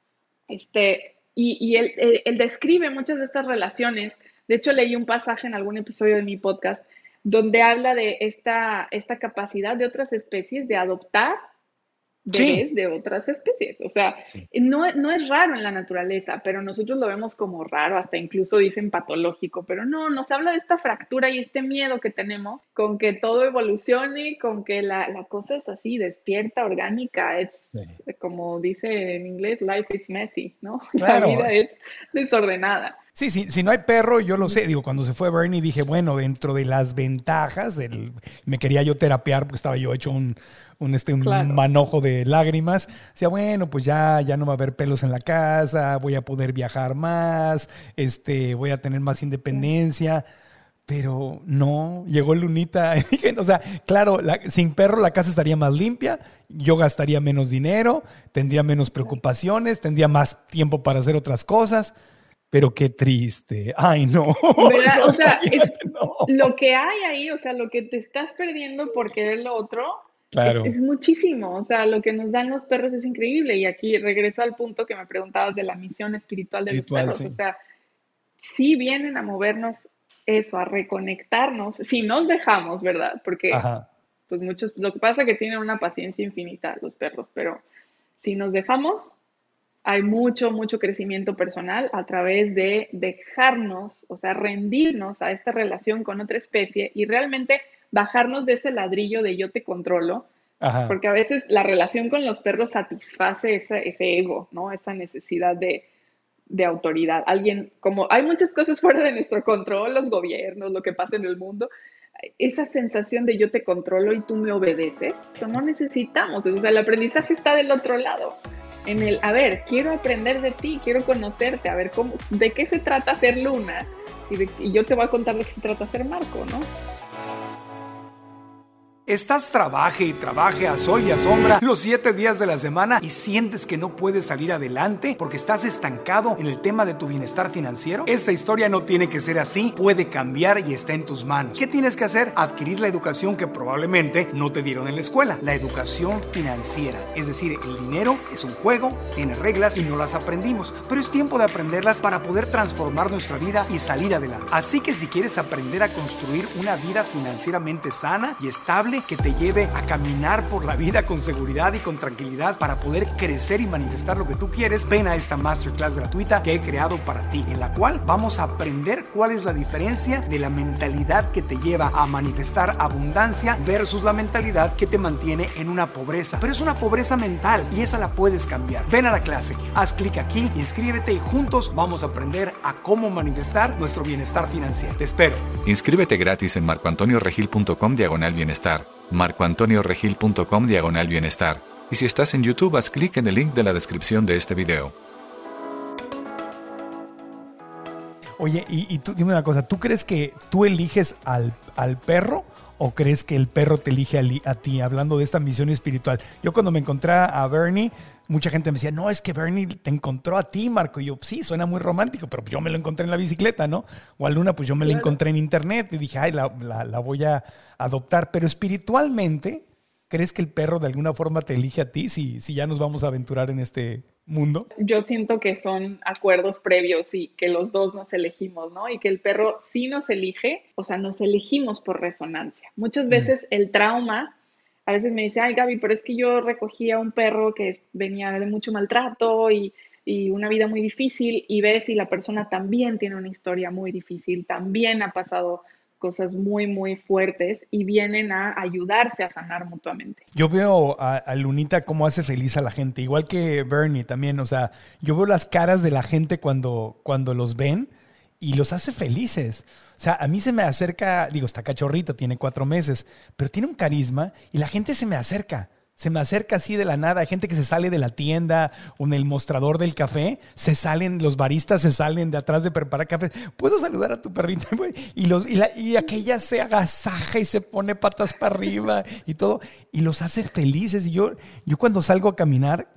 Y él describe muchas de estas relaciones. De hecho, leí un pasaje en algún episodio de mi podcast donde habla de esta capacidad de otras especies de adoptar bebés de otras especies. O sea, no es raro en la naturaleza, pero nosotros lo vemos como raro, hasta incluso dicen patológico, pero no, nos habla de esta fractura y este miedo que tenemos con que todo evolucione, con que la cosa es así, despierta, orgánica, es como dice en inglés, life is messy, ¿no? Claro. La vida es desordenada. Sí, si no hay perro, yo lo sé. Digo, cuando se fue Bernie dije, bueno, dentro de las ventajas, me quería yo terapear porque estaba yo hecho un manojo de lágrimas. Decía, bueno, pues ya no va a haber pelos en la casa, voy a poder viajar más, voy a tener más independencia. Pero no, llegó Lunita. O sea, claro, sin perro la casa estaría más limpia, yo gastaría menos dinero, tendría menos preocupaciones, tendría más tiempo para hacer otras cosas. Pero qué triste. Ay, no. ¿Verdad? O sea, lo que hay ahí, o sea, lo que te estás perdiendo por querer lo otro, claro, es muchísimo. O sea, lo que nos dan los perros es increíble. Y aquí regreso al punto que me preguntabas de la misión espiritual de los perros. Sí. O sea, sí vienen a movernos eso, a reconectarnos, si nos dejamos, ¿verdad? Porque pues lo que pasa es que tienen una paciencia infinita los perros, pero si nos dejamos, hay mucho, mucho crecimiento personal a través de dejarnos, o sea, rendirnos a esta relación con otra especie y realmente bajarnos de ese ladrillo de yo te controlo, porque a veces la relación con los perros satisface ese ego, ¿no? Esa necesidad de autoridad. Como hay muchas cosas fuera de nuestro control, los gobiernos, lo que pasa en el mundo, esa sensación de yo te controlo y tú me obedeces, eso no necesitamos, o sea, el aprendizaje está del otro lado. A ver, quiero aprender de ti, quiero conocerte, a ver, ¿de qué se trata ser Luna? Y yo te voy a contar de qué se trata ser Marco, ¿no? Estás trabaje y trabaje a sol y a sombra los 7 días de la semana y sientes que no puedes salir adelante porque estás estancado en el tema de tu bienestar financiero. Esta historia no tiene que ser así, puede cambiar y está en tus manos. ¿Qué tienes que hacer? Adquirir la educación que probablemente no te dieron en la escuela, la educación financiera. Es decir, el dinero es un juego, tiene reglas y no las aprendimos, pero es tiempo de aprenderlas para poder transformar nuestra vida y salir adelante. Así que si quieres aprender a construir una vida financieramente sana y estable, que te lleve a caminar por la vida con seguridad y con tranquilidad para poder crecer y manifestar lo que tú quieres, ven a esta masterclass gratuita que he creado para ti, en la cual vamos a aprender cuál es la diferencia de la mentalidad que te lleva a manifestar abundancia versus la mentalidad que te mantiene en una pobreza. Pero es una pobreza mental y esa la puedes cambiar. Ven a la clase, haz clic aquí, inscríbete y juntos vamos a aprender a cómo manifestar nuestro bienestar financiero. Te espero. Inscríbete gratis en marcoantonioregil.com/bienestar. marcoantonioregil.com/bienestar. Y si estás en YouTube, haz clic en el link de la descripción de este video. Oye, y tú dime una cosa, ¿tú crees que tú eliges al perro o crees que el perro te elige a ti? Hablando de esta misión espiritual. Yo cuando me encontré a Bernie, mucha gente me decía, no, es que Bernie te encontró a ti, Marco. Y yo, sí, suena muy romántico, pero yo me lo encontré en la bicicleta, ¿no? O a Luna, pues yo me la Claro. encontré en internet y dije, ay, la voy a adoptar. Pero espiritualmente, ¿crees que el perro de alguna forma te elige a ti si ya nos vamos a aventurar en este mundo? Yo siento que son acuerdos previos y que los dos nos elegimos, ¿no? Y que el perro sí nos elige, o sea, nos elegimos por resonancia. Muchas Mm. veces el trauma, a veces me dice, ay Gaby, pero es que yo recogí a un perro que venía de mucho maltrato y una vida muy difícil y ves si la persona también tiene una historia muy difícil, también ha pasado cosas muy, muy fuertes y vienen a ayudarse a sanar mutuamente. Yo veo a Lunita cómo hace feliz a la gente, igual que Bernie también. O sea, yo veo las caras de la gente cuando los ven y los hace felices. O sea, a mí se me acerca, digo, está cachorrita, tiene 4 meses, pero tiene un carisma y la gente se me acerca. Se me acerca así de la nada. Hay gente que se sale de la tienda o en el mostrador del café. Se salen, los baristas se salen de atrás de preparar café. ¿Puedo saludar a tu perrita? Y aquella se agasaja y se pone patas para arriba y todo. Y los hace felices. Y yo cuando salgo a caminar,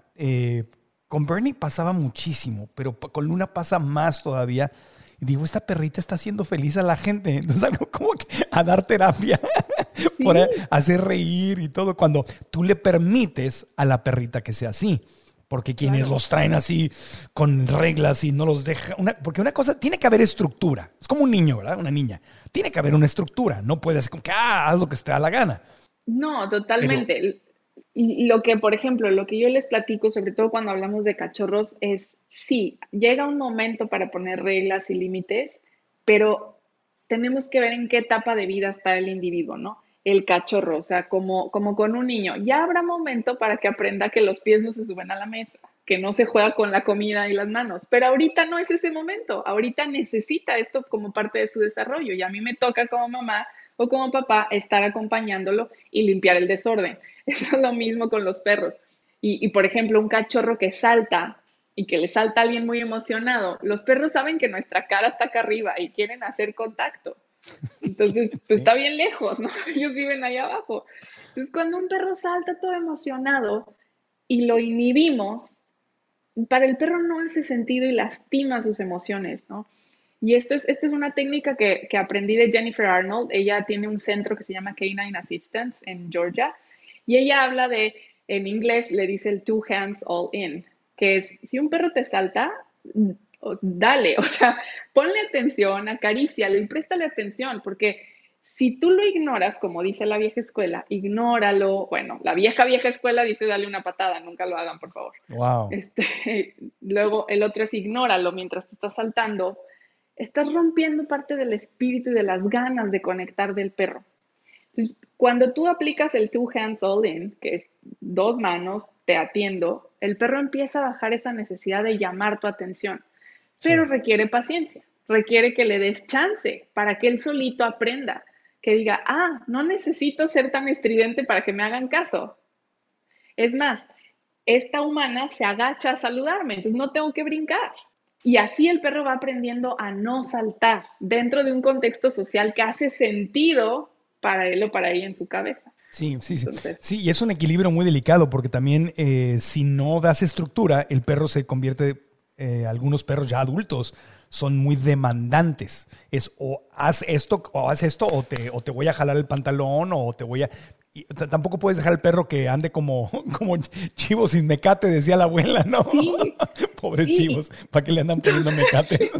con Bernie pasaba muchísimo, pero con Luna pasa más todavía. Y digo, esta perrita está haciendo feliz a la gente. Entonces algo como que a dar terapia. Por Sí, hacer reír y todo, cuando tú le permites a la perrita que sea así. Porque quienes claro. los traen así con reglas y no los dejan. Porque una cosa, tiene que haber estructura. Es como un niño, ¿verdad? Una niña. Tiene que haber una estructura. No puedes como que, haz lo que te da la gana. No, Pero, totalmente. Y lo que, por ejemplo, lo que yo les platico, sobre todo cuando hablamos de cachorros, es sí, llega un momento para poner reglas y límites, pero tenemos que ver en qué etapa de vida está el individuo, ¿no? El cachorro, o sea, como con un niño. Ya habrá momento para que aprenda que los pies no se suben a la mesa, que no se juega con la comida y las manos, pero ahorita no es ese momento. Ahorita necesita esto como parte de su desarrollo y a mí me toca como mamá o como papá estar acompañándolo y limpiar el desorden. Eso es lo mismo con los perros. Por ejemplo, un cachorro que salta y que le salta a alguien muy emocionado, los perros saben que nuestra cara está acá arriba y quieren hacer contacto. Entonces, pues sí. está bien lejos, ¿no? Ellos viven ahí abajo. Entonces, cuando un perro salta todo emocionado y lo inhibimos, para el perro no hace sentido y lastima sus emociones, ¿no? Y esto es una técnica que aprendí de Jennifer Arnold. Ella tiene un centro que se llama Canine Assistance en Georgia. Y ella habla de, en inglés le dice el two hands all in, que es, si un perro te salta, dale, o sea, ponle atención, acarícialo y préstale atención, porque si tú lo ignoras, como dice la vieja escuela, ignóralo. Bueno, la vieja escuela dice dale una patada, nunca lo hagan, por favor. Wow. Luego el otro es ignóralo mientras te estás saltando. Estás rompiendo parte del espíritu y de las ganas de conectar del perro. Entonces, cuando tú aplicas el two hands all in, que es dos manos, te atiendo, el perro empieza a bajar esa necesidad de llamar tu atención, pero Sí. requiere paciencia, requiere que le des chance para que él solito aprenda, que diga, ah, no necesito ser tan estridente para que me hagan caso. Es más, esta humana se agacha a saludarme, entonces no tengo que brincar. Y así el perro va aprendiendo a no saltar dentro de un contexto social que hace sentido para él o para ella en su cabeza. Sí, sí, sí. Entonces, Sí, y es un equilibrio muy delicado porque también si no das estructura, el perro se convierte, algunos perros ya adultos son muy demandantes. Es o haz esto o te voy a jalar el pantalón o te voy a... Tampoco puedes dejar al perro que ande como, como chivo sin mecate, decía la abuela, ¿no? sí, Pobres sí, chivos, ¿para qué le andan poniendo mecates?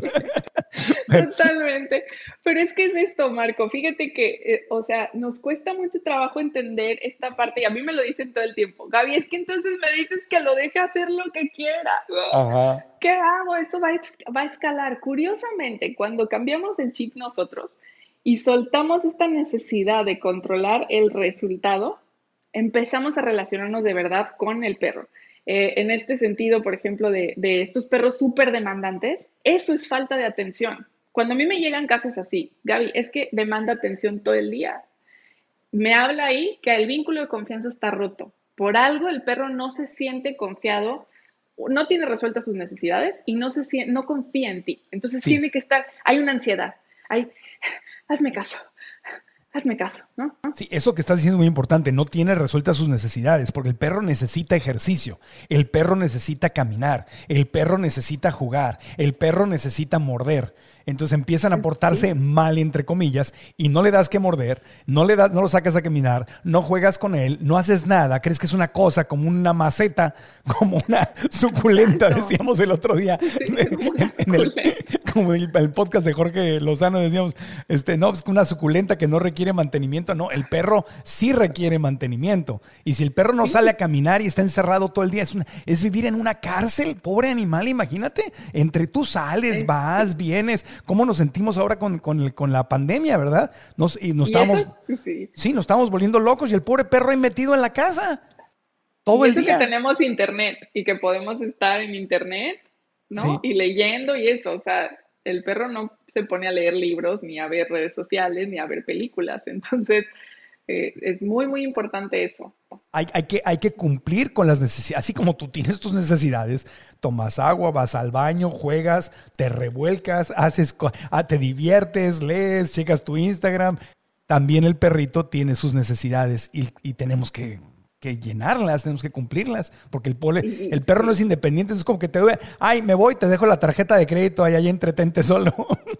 totalmente. Pero es que es esto, Marco. Fíjate que, o sea, nos cuesta mucho trabajo entender esta parte y a mí me lo dicen todo el tiempo. Gaby, es que entonces me dices que lo deje hacer lo que quiera. Ajá. ¿Qué hago? Esto va a escalar. Curiosamente, cuando cambiamos el chip nosotros y soltamos esta necesidad de controlar el resultado, empezamos a relacionarnos de verdad con el perro. En este sentido, por ejemplo, de estos perros súper demandantes, eso es falta de atención. Cuando a mí me llegan casos así, Gaby, es que demanda atención todo el día. Me habla ahí que el vínculo de confianza está roto. Por algo el perro no se siente confiado no tiene resueltas sus necesidades y no confía en ti. Entonces Sí. tiene que estar, hay una ansiedad, hazme caso, ¿no? Sí, eso que estás diciendo es muy importante. No tiene resueltas sus necesidades, porque el perro necesita ejercicio, el perro necesita caminar, el perro necesita jugar, el perro necesita morder. Entonces empiezan a portarse mal, entre comillas, y no le das que morder, no lo sacas a caminar, no juegas con él, no haces nada, crees que es una cosa como una maceta, como una suculenta, decíamos el otro día, como el podcast de Jorge Lozano, decíamos, no, es una suculenta que no requiere mantenimiento. No, el perro sí requiere mantenimiento. Y si el perro no sale a caminar y está encerrado todo el día, es vivir en una cárcel, pobre animal, imagínate. Entre tú sales, vas, vienes. ¿Cómo nos sentimos ahora con la pandemia, verdad? Nos estamos volviendo locos y el pobre perro ahí metido en la casa todo el día. Que tenemos internet y que podemos estar en internet, ¿no? Sí. Y leyendo y eso, o sea, el perro no se pone a leer libros, ni a ver redes sociales, ni a ver películas. Entonces, es muy, muy importante eso. Hay que cumplir con las necesidades. Así como tú tienes tus necesidades, tomas agua, vas al baño, juegas, te revuelcas, te diviertes, lees, checas tu Instagram. También el perrito tiene sus necesidades y tenemos que llenarlas, tenemos que cumplirlas, porque el perro no es independiente, es como que me voy, te dejo la tarjeta de crédito, ahí entretente solo.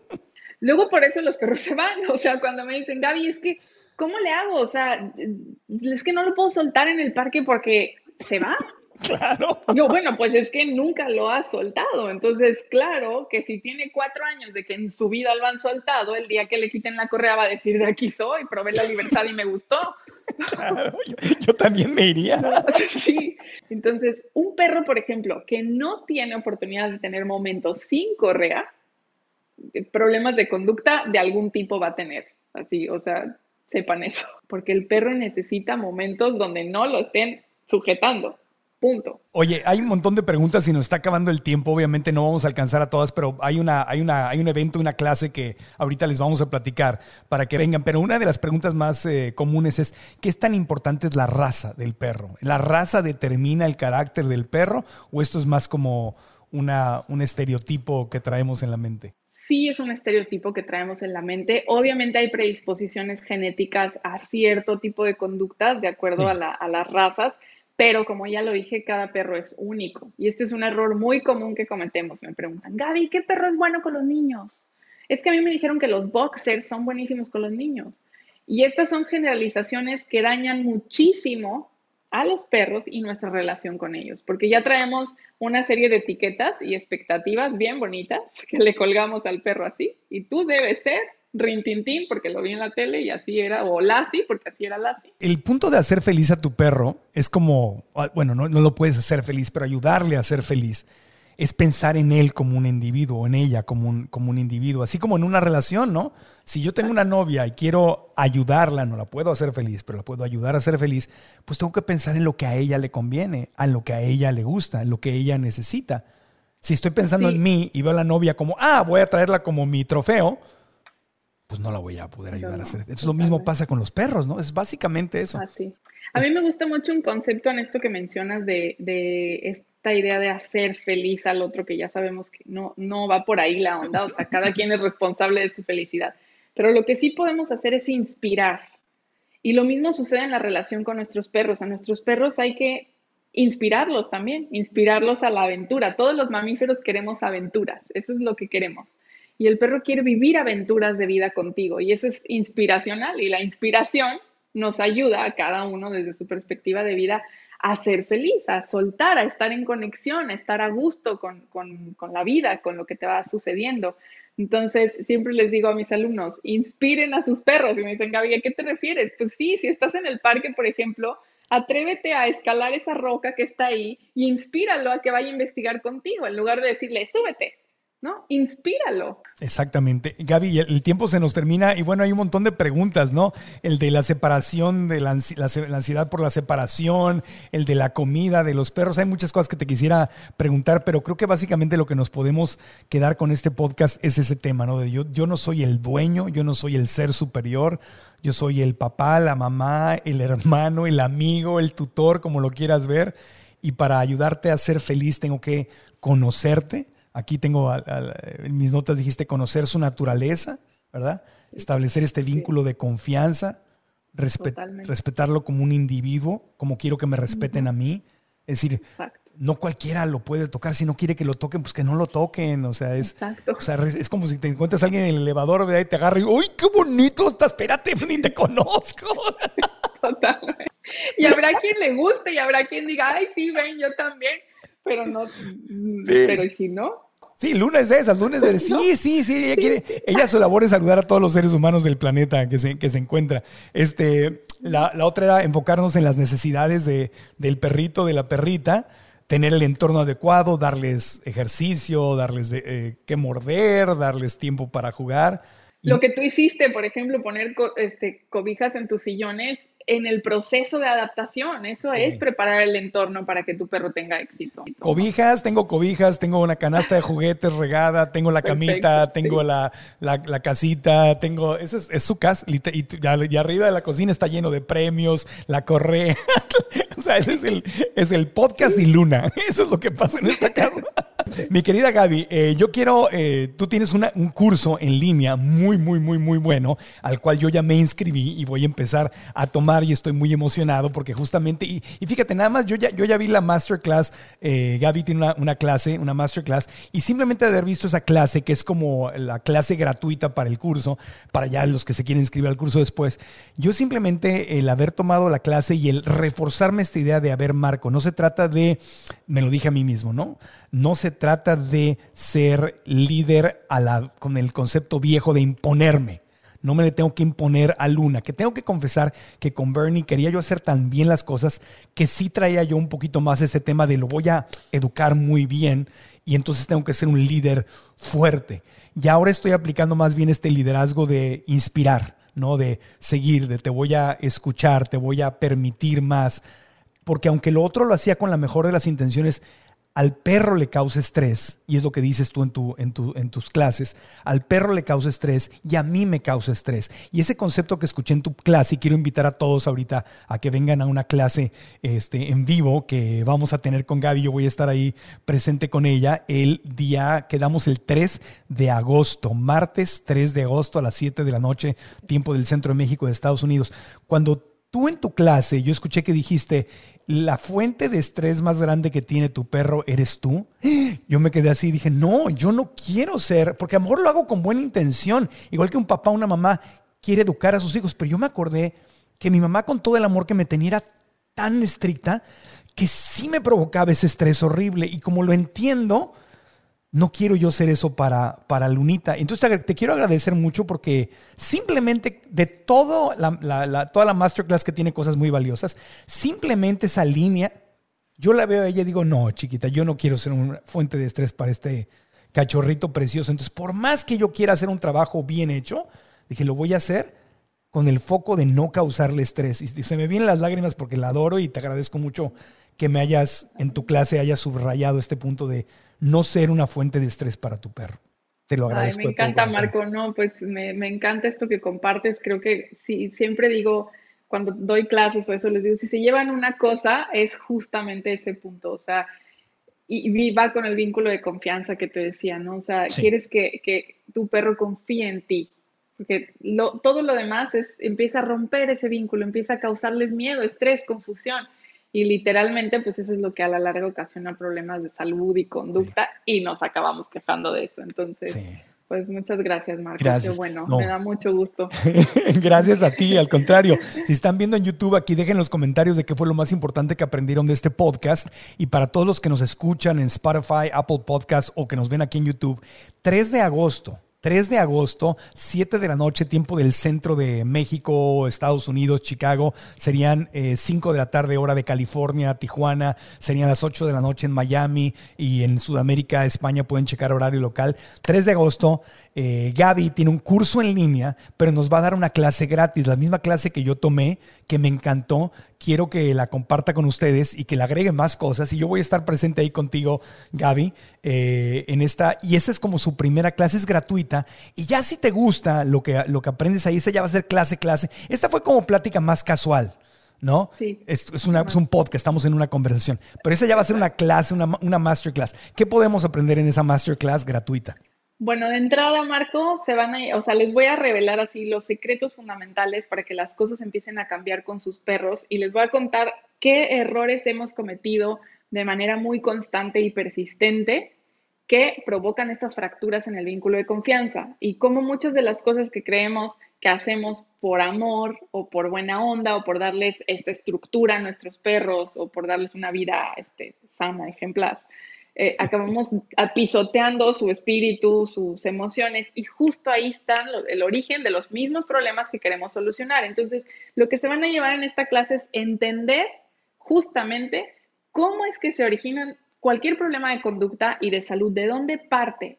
Luego por eso los perros se van, o sea, cuando me dicen, Gaby, es que, ¿cómo le hago? O sea, es que no lo puedo soltar en el parque porque se va. Claro. Yo, bueno, pues es que nunca lo has soltado. Entonces, claro que si tiene 4 años de que en su vida lo han soltado, el día que le quiten la correa va a decir, de aquí soy, probé la libertad y me gustó. Claro, yo también me iría. Sí. Entonces, un perro, por ejemplo, que no tiene oportunidad de tener momentos sin correa, problemas de conducta de algún tipo va a tener. Así, o sea, sepan eso. Porque el perro necesita momentos donde no lo estén sujetando. Punto. Oye, hay un montón de preguntas y nos está acabando el tiempo. Obviamente no vamos a alcanzar a todas, pero hay un evento, una clase que ahorita les vamos a platicar para que vengan. Pero una de las preguntas más comunes es, ¿qué es tan importante es la raza del perro? ¿La raza determina el carácter del perro o esto es más como un estereotipo que traemos en la mente? Sí, es un estereotipo que traemos en la mente. Obviamente hay predisposiciones genéticas a cierto tipo de conductas de acuerdo a las razas. Pero como ya lo dije, cada perro es único. Y este es un error muy común que cometemos. Me preguntan, Gaby, ¿qué perro es bueno con los niños? Es que a mí me dijeron que los boxers son buenísimos con los niños. Y estas son generalizaciones que dañan muchísimo a los perros y nuestra relación con ellos. Porque ya traemos una serie de etiquetas y expectativas bien bonitas que le colgamos al perro así. Y tú debes ser Rintintín, porque lo vi en la tele y así era, o Lassie, porque así era Lassie. El punto de hacer feliz a tu perro es como, bueno, no lo puedes hacer feliz, pero ayudarle a ser feliz es pensar en él como un individuo, en ella como un individuo, así como en una relación, ¿no? Si yo tengo una novia y quiero ayudarla, no la puedo hacer feliz, pero la puedo ayudar a ser feliz, pues tengo que pensar en lo que a ella le conviene, en lo que a ella le gusta, en lo que ella necesita. Si estoy pensando en mí y veo a la novia como, voy a traerla como mi trofeo, pues no la voy a poder ayudar a hacer. Entonces lo mismo pasa con los perros, ¿no? Es básicamente eso. Así. A mí me gusta mucho un concepto en esto que mencionas de esta idea de hacer feliz al otro, que ya sabemos que no va por ahí la onda, o sea, cada quien es responsable de su felicidad. Pero lo que sí podemos hacer es inspirar. Y lo mismo sucede en la relación con nuestros perros. A nuestros perros hay que inspirarlos también, inspirarlos a la aventura. Todos los mamíferos queremos aventuras, eso es lo que queremos. Y el perro quiere vivir aventuras de vida contigo y eso es inspiracional y la inspiración nos ayuda a cada uno desde su perspectiva de vida a ser feliz, a soltar, a estar en conexión, a estar a gusto con la vida, con lo que te va sucediendo. Entonces, siempre les digo a mis alumnos, inspiren a sus perros. Y me dicen, Gaby, ¿a qué te refieres? Pues sí, si estás en el parque, por ejemplo, atrévete a escalar esa roca que está ahí y inspíralo a que vaya a investigar contigo, en lugar de decirle, súbete. ¿No? Inspíralo. Exactamente. Gaby, el tiempo se nos termina y bueno, hay un montón de preguntas, ¿no? El de la separación, de la ansiedad por la separación, el de la comida, de los perros. Hay muchas cosas que te quisiera preguntar, pero creo que básicamente lo que nos podemos quedar con este podcast es ese tema, ¿no? De yo no soy el dueño, yo no soy el ser superior, yo soy el papá, la mamá, el hermano, el amigo, el tutor, como lo quieras ver. y para ayudarte a ser feliz tengo que conocerte. Aquí tengo en mis notas dijiste conocer su naturaleza, ¿verdad? Sí. Establecer este vínculo de confianza, respetarlo como un individuo, como quiero que me respeten a mí. Es decir, no cualquiera lo puede tocar. Si no quiere que lo toquen, pues que no lo toquen. O sea, es como si te encuentras a alguien en el elevador, ¿verdad? Y te agarra y ¡uy, qué bonito está! Espérate, ni te conozco. Totalmente. Y habrá quien le guste y habrá quien diga, ay, sí, ven, yo también. Pero no, pero ¿y si no? Sí, Luna es de esas, sí, ella su labor es saludar a todos los seres humanos del planeta que se encuentra. La otra era enfocarnos en las necesidades del perrito, de la perrita, tener el entorno adecuado, darles ejercicio, darles que morder, darles tiempo para jugar. Lo que tú hiciste, por ejemplo, poner cobijas en tus sillones, en el proceso de adaptación, eso es preparar el entorno para que tu perro tenga éxito. Tengo una canasta de juguetes regada, tengo la camita, tengo la casita, es su casa, y arriba de la cocina está lleno de premios, la correa, o sea, ese es el podcast y Luna, eso es lo que pasa en esta casa. Mi querida Gaby, yo quiero, tú tienes un curso en línea muy, muy, muy, muy bueno, al cual yo ya me inscribí y voy a empezar a tomar y estoy muy emocionado porque justamente, y fíjate, nada más yo ya vi la masterclass, Gaby tiene una masterclass, y simplemente de haber visto esa clase, que es como la clase gratuita para el curso, para ya los que se quieren inscribir al curso después, yo simplemente el haber tomado la clase y el reforzarme esta idea de, a ver, Marco, no se trata de, me lo dije a mí mismo, ¿no? No se trata de ser líder con el concepto viejo de imponerme. No me le tengo que imponer a Luna, que tengo que confesar que con Bernie quería yo hacer tan bien las cosas que sí traía yo un poquito más ese tema de lo voy a educar muy bien y entonces tengo que ser un líder fuerte. Y ahora estoy aplicando más bien este liderazgo de inspirar, ¿no? De seguir, de te voy a escuchar, te voy a permitir más. Porque aunque lo otro lo hacía con la mejor de las intenciones, al perro le causa estrés, y es lo que dices tú en tus clases, al perro le causa estrés y a mí me causa estrés. Y ese concepto que escuché en tu clase, y quiero invitar a todos ahorita a que vengan a una clase en vivo que vamos a tener con Gaby, yo voy a estar ahí presente con ella el día, quedamos el 3 de agosto, martes 3 de agosto a las 7 de la noche, tiempo del Centro de México de Estados Unidos. Cuando tú en tu clase, yo escuché que dijiste, la fuente de estrés más grande que tiene tu perro eres tú. Yo me quedé así y dije, no, yo no quiero ser, porque a lo mejor lo hago con buena intención, igual que un papá o una mamá quiere educar a sus hijos, pero yo me acordé que mi mamá con todo el amor que me tenía era tan estricta que sí me provocaba ese estrés horrible, y como lo entiendo, no quiero yo ser eso para Lunita. Entonces te quiero agradecer mucho porque simplemente de toda la masterclass, que tiene cosas muy valiosas, simplemente esa línea, yo la veo a ella y digo, no, chiquita, yo no quiero ser una fuente de estrés para este cachorrito precioso. Entonces, por más que yo quiera hacer un trabajo bien hecho, dije, lo voy a hacer con el foco de no causarle estrés. Y se me vienen las lágrimas porque la adoro, y te agradezco mucho que en tu clase hayas subrayado este punto de no ser una fuente de estrés para tu perro. Te lo agradezco. Ay, me encanta, Marco. No, pues me encanta esto que compartes. Creo que sí, siempre digo, cuando doy clases o eso, les digo, si se llevan una cosa, es justamente ese punto. O sea, y va con el vínculo de confianza que te decía, ¿no? O sea, sí. Quieres que tu perro confíe en ti. Porque todo lo demás empieza a romper ese vínculo, empieza a causarles miedo, estrés, confusión. Y literalmente, pues eso es lo que a la larga ocasiona problemas de salud y conducta, sí. Y nos acabamos quejando de eso. Entonces, sí. Pues muchas gracias, Marco. Gracias. Qué bueno, me da mucho gusto. Gracias a ti, al contrario. Si están viendo en YouTube, aquí dejen los comentarios de qué fue lo más importante que aprendieron de este podcast. Y para todos los que nos escuchan en Spotify, Apple Podcasts o que nos ven aquí en YouTube, 3 de agosto, 7 de la noche, tiempo del centro de México, Estados Unidos, Chicago. Serían 5 de la tarde, hora de California, Tijuana. Serían las 8 de la noche en Miami, y en Sudamérica, España, pueden checar horario local. 3 de agosto, Gaby tiene un curso en línea, pero nos va a dar una clase gratis, la misma clase que yo tomé, que me encantó. Quiero que la comparta con ustedes y que le agregue más cosas, y yo voy a estar presente ahí contigo, Gaby, en esta, y esa es como su primera clase, es gratuita, y ya si te gusta lo que aprendes ahí, esa ya va a ser clase. Esta fue como plática más casual, ¿no? Sí. Es un podcast, estamos en una conversación. Pero esa ya va a ser una clase, una masterclass. ¿Qué podemos aprender en esa masterclass gratuita? Bueno, de entrada, Marco, les voy a revelar así los secretos fundamentales para que las cosas empiecen a cambiar con sus perros y les voy a contar qué errores hemos cometido de manera muy constante y persistente que provocan estas fracturas en el vínculo de confianza y cómo muchas de las cosas que creemos que hacemos por amor o por buena onda o por darles esta estructura a nuestros perros o por darles una vida sana, ejemplar, acabamos pisoteando su espíritu, sus emociones y justo ahí está el origen de los mismos problemas que queremos solucionar. Entonces, lo que se van a llevar en esta clase es entender justamente cómo es que se originan cualquier problema de conducta y de salud, de dónde parte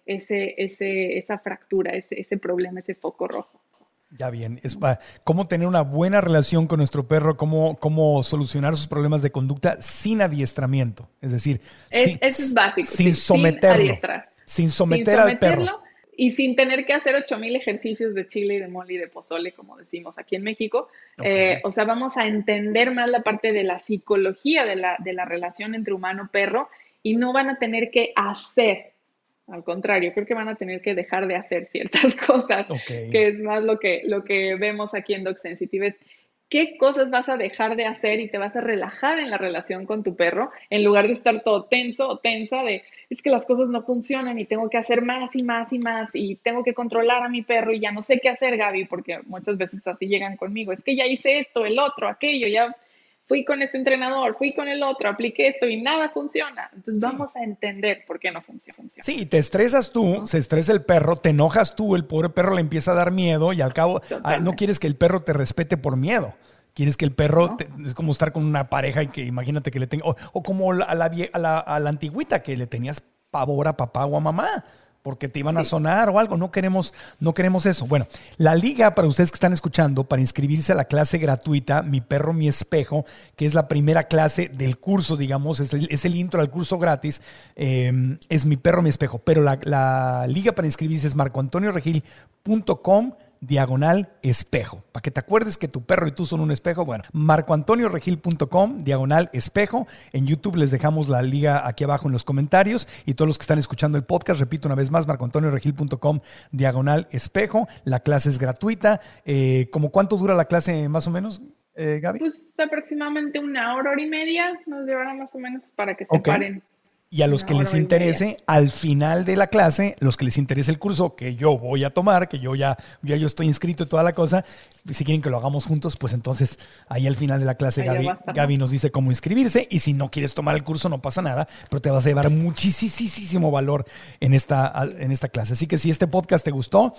esa fractura, ese problema, ese foco rojo. Ya bien, es cómo tener una buena relación con nuestro perro, cómo solucionar sus problemas de conducta sin adiestramiento. Es decir, eso es básico. Sin someterlo. Sin someter al perro. Y sin tener que hacer 8,000 ejercicios de chile y de mole y de pozole, como decimos aquí en México. Okay. Vamos a entender más la parte de la psicología de la relación entre humano-perro y no van a tener que hacer. Al contrario, creo que van a tener que dejar de hacer ciertas cosas, que es más lo que vemos aquí en Dog Sensitive. Es qué cosas vas a dejar de hacer y te vas a relajar en la relación con tu perro, en lugar de estar todo tenso o tensa de, es que las cosas no funcionan y tengo que hacer más y más y más y tengo que controlar a mi perro y ya no sé qué hacer, Gaby, porque muchas veces así llegan conmigo. Es que ya hice esto, el otro, aquello, ya fui con este entrenador, fui con el otro, apliqué esto y nada funciona. Entonces vamos a entender por qué no funciona. Sí, te estresas tú, se estresa el perro, te enojas tú, el pobre perro le empieza a dar miedo y al cabo no quieres que el perro te respete por miedo. Quieres que el perro, es como estar con una pareja y que imagínate que le tenga, o como a la antigüita que le tenías pavor a papá o a mamá, porque te iban a sonar o algo. No queremos eso. Bueno, la liga para ustedes que están escuchando, para inscribirse a la clase gratuita, Mi Perro, Mi Espejo, que es la primera clase del curso, digamos, es el intro al curso gratis, es Mi Perro, Mi Espejo. Pero la liga para inscribirse es marcoantonioregil.com/espejo. Para que te acuerdes que tu perro y tú son un espejo. Bueno, marcoantonioregil.com/espejo. En YouTube les dejamos la liga aquí abajo en los comentarios. Y todos los que están escuchando el podcast, repito una vez más, marcoantonioregil.com/espejo. La clase es gratuita. ¿Cómo cuánto dura la clase más o menos, Gaby? Pues aproximadamente 1 hora, hora y media nos llevará más o menos para que se paren. Y a los que les interese, al final de la clase, los que les interese el curso que yo voy a tomar, que yo estoy inscrito y toda la cosa, si quieren que lo hagamos juntos, pues entonces ahí al final de la clase Gaby nos dice cómo inscribirse. Y si no quieres tomar el curso, no pasa nada, pero te vas a llevar muchísimo valor en esta clase. Así que si este podcast te gustó,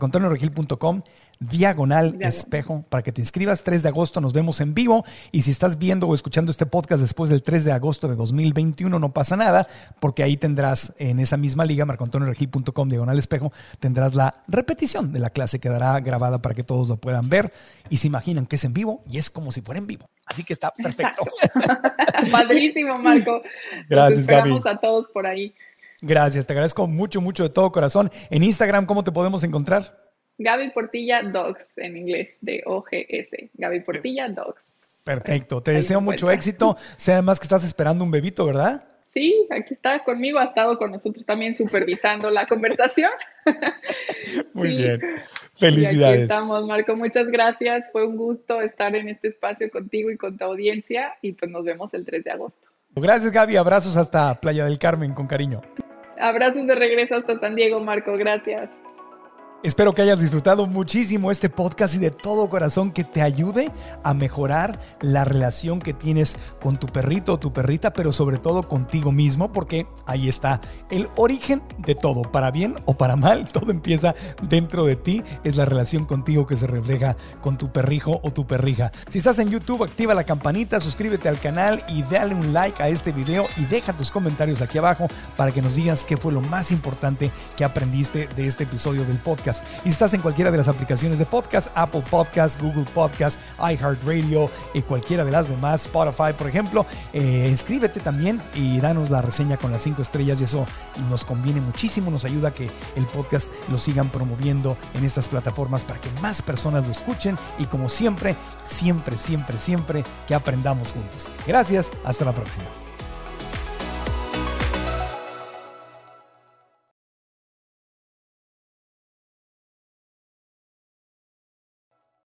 marcoantonioregil.com/espejo para que te inscribas. 3 de agosto nos vemos en vivo. Y si estás viendo o escuchando este podcast después del 3 de agosto de 2021, no pasa nada, porque ahí tendrás en esa misma liga, marcoantonioregil.com/espejo, tendrás la repetición de la clase, quedará grabada para que todos lo puedan ver y se imaginan que es en vivo y es como si fuera en vivo. Así que está perfecto. Padrísimo, Marco. Gracias, Gaby. Esperamos a todos por ahí. Gracias, te agradezco mucho de todo corazón. En Instagram, ¿cómo te podemos encontrar? Gaby Portilla Dogs, en inglés, DOGS. Gaby Portilla Dogs. Perfecto, te deseo mucho éxito. Sé además que estás esperando un bebito, ¿verdad? Sí, aquí está conmigo, ha estado con nosotros también supervisando la conversación. Muy bien, felicidades. Y aquí estamos, Marco, muchas gracias. Fue un gusto estar en este espacio contigo y con tu audiencia y pues nos vemos el 3 de agosto. Gracias, Gaby. Abrazos hasta Playa del Carmen, con cariño. Abrazos de regreso hasta San Diego, Marco. Gracias. Espero que hayas disfrutado muchísimo este podcast y de todo corazón que te ayude a mejorar la relación que tienes con tu perrito o tu perrita, pero sobre todo contigo mismo, porque ahí está el origen de todo, para bien o para mal, todo empieza dentro de ti, es la relación contigo que se refleja con tu perrijo o tu perrija. Si estás en YouTube, activa la campanita, suscríbete al canal y dale un like a este video y deja tus comentarios aquí abajo para que nos digas qué fue lo más importante que aprendiste de este episodio del podcast. podcast. Y si estás en cualquiera de las aplicaciones de podcast, Apple Podcast, Google Podcast, iHeartRadio, cualquiera de las demás, Spotify, por ejemplo, inscríbete también y danos la reseña con las 5 estrellas, y eso nos conviene muchísimo, nos ayuda a que el podcast lo sigan promoviendo en estas plataformas para que más personas lo escuchen, y como siempre, siempre que aprendamos juntos. Gracias, hasta la próxima.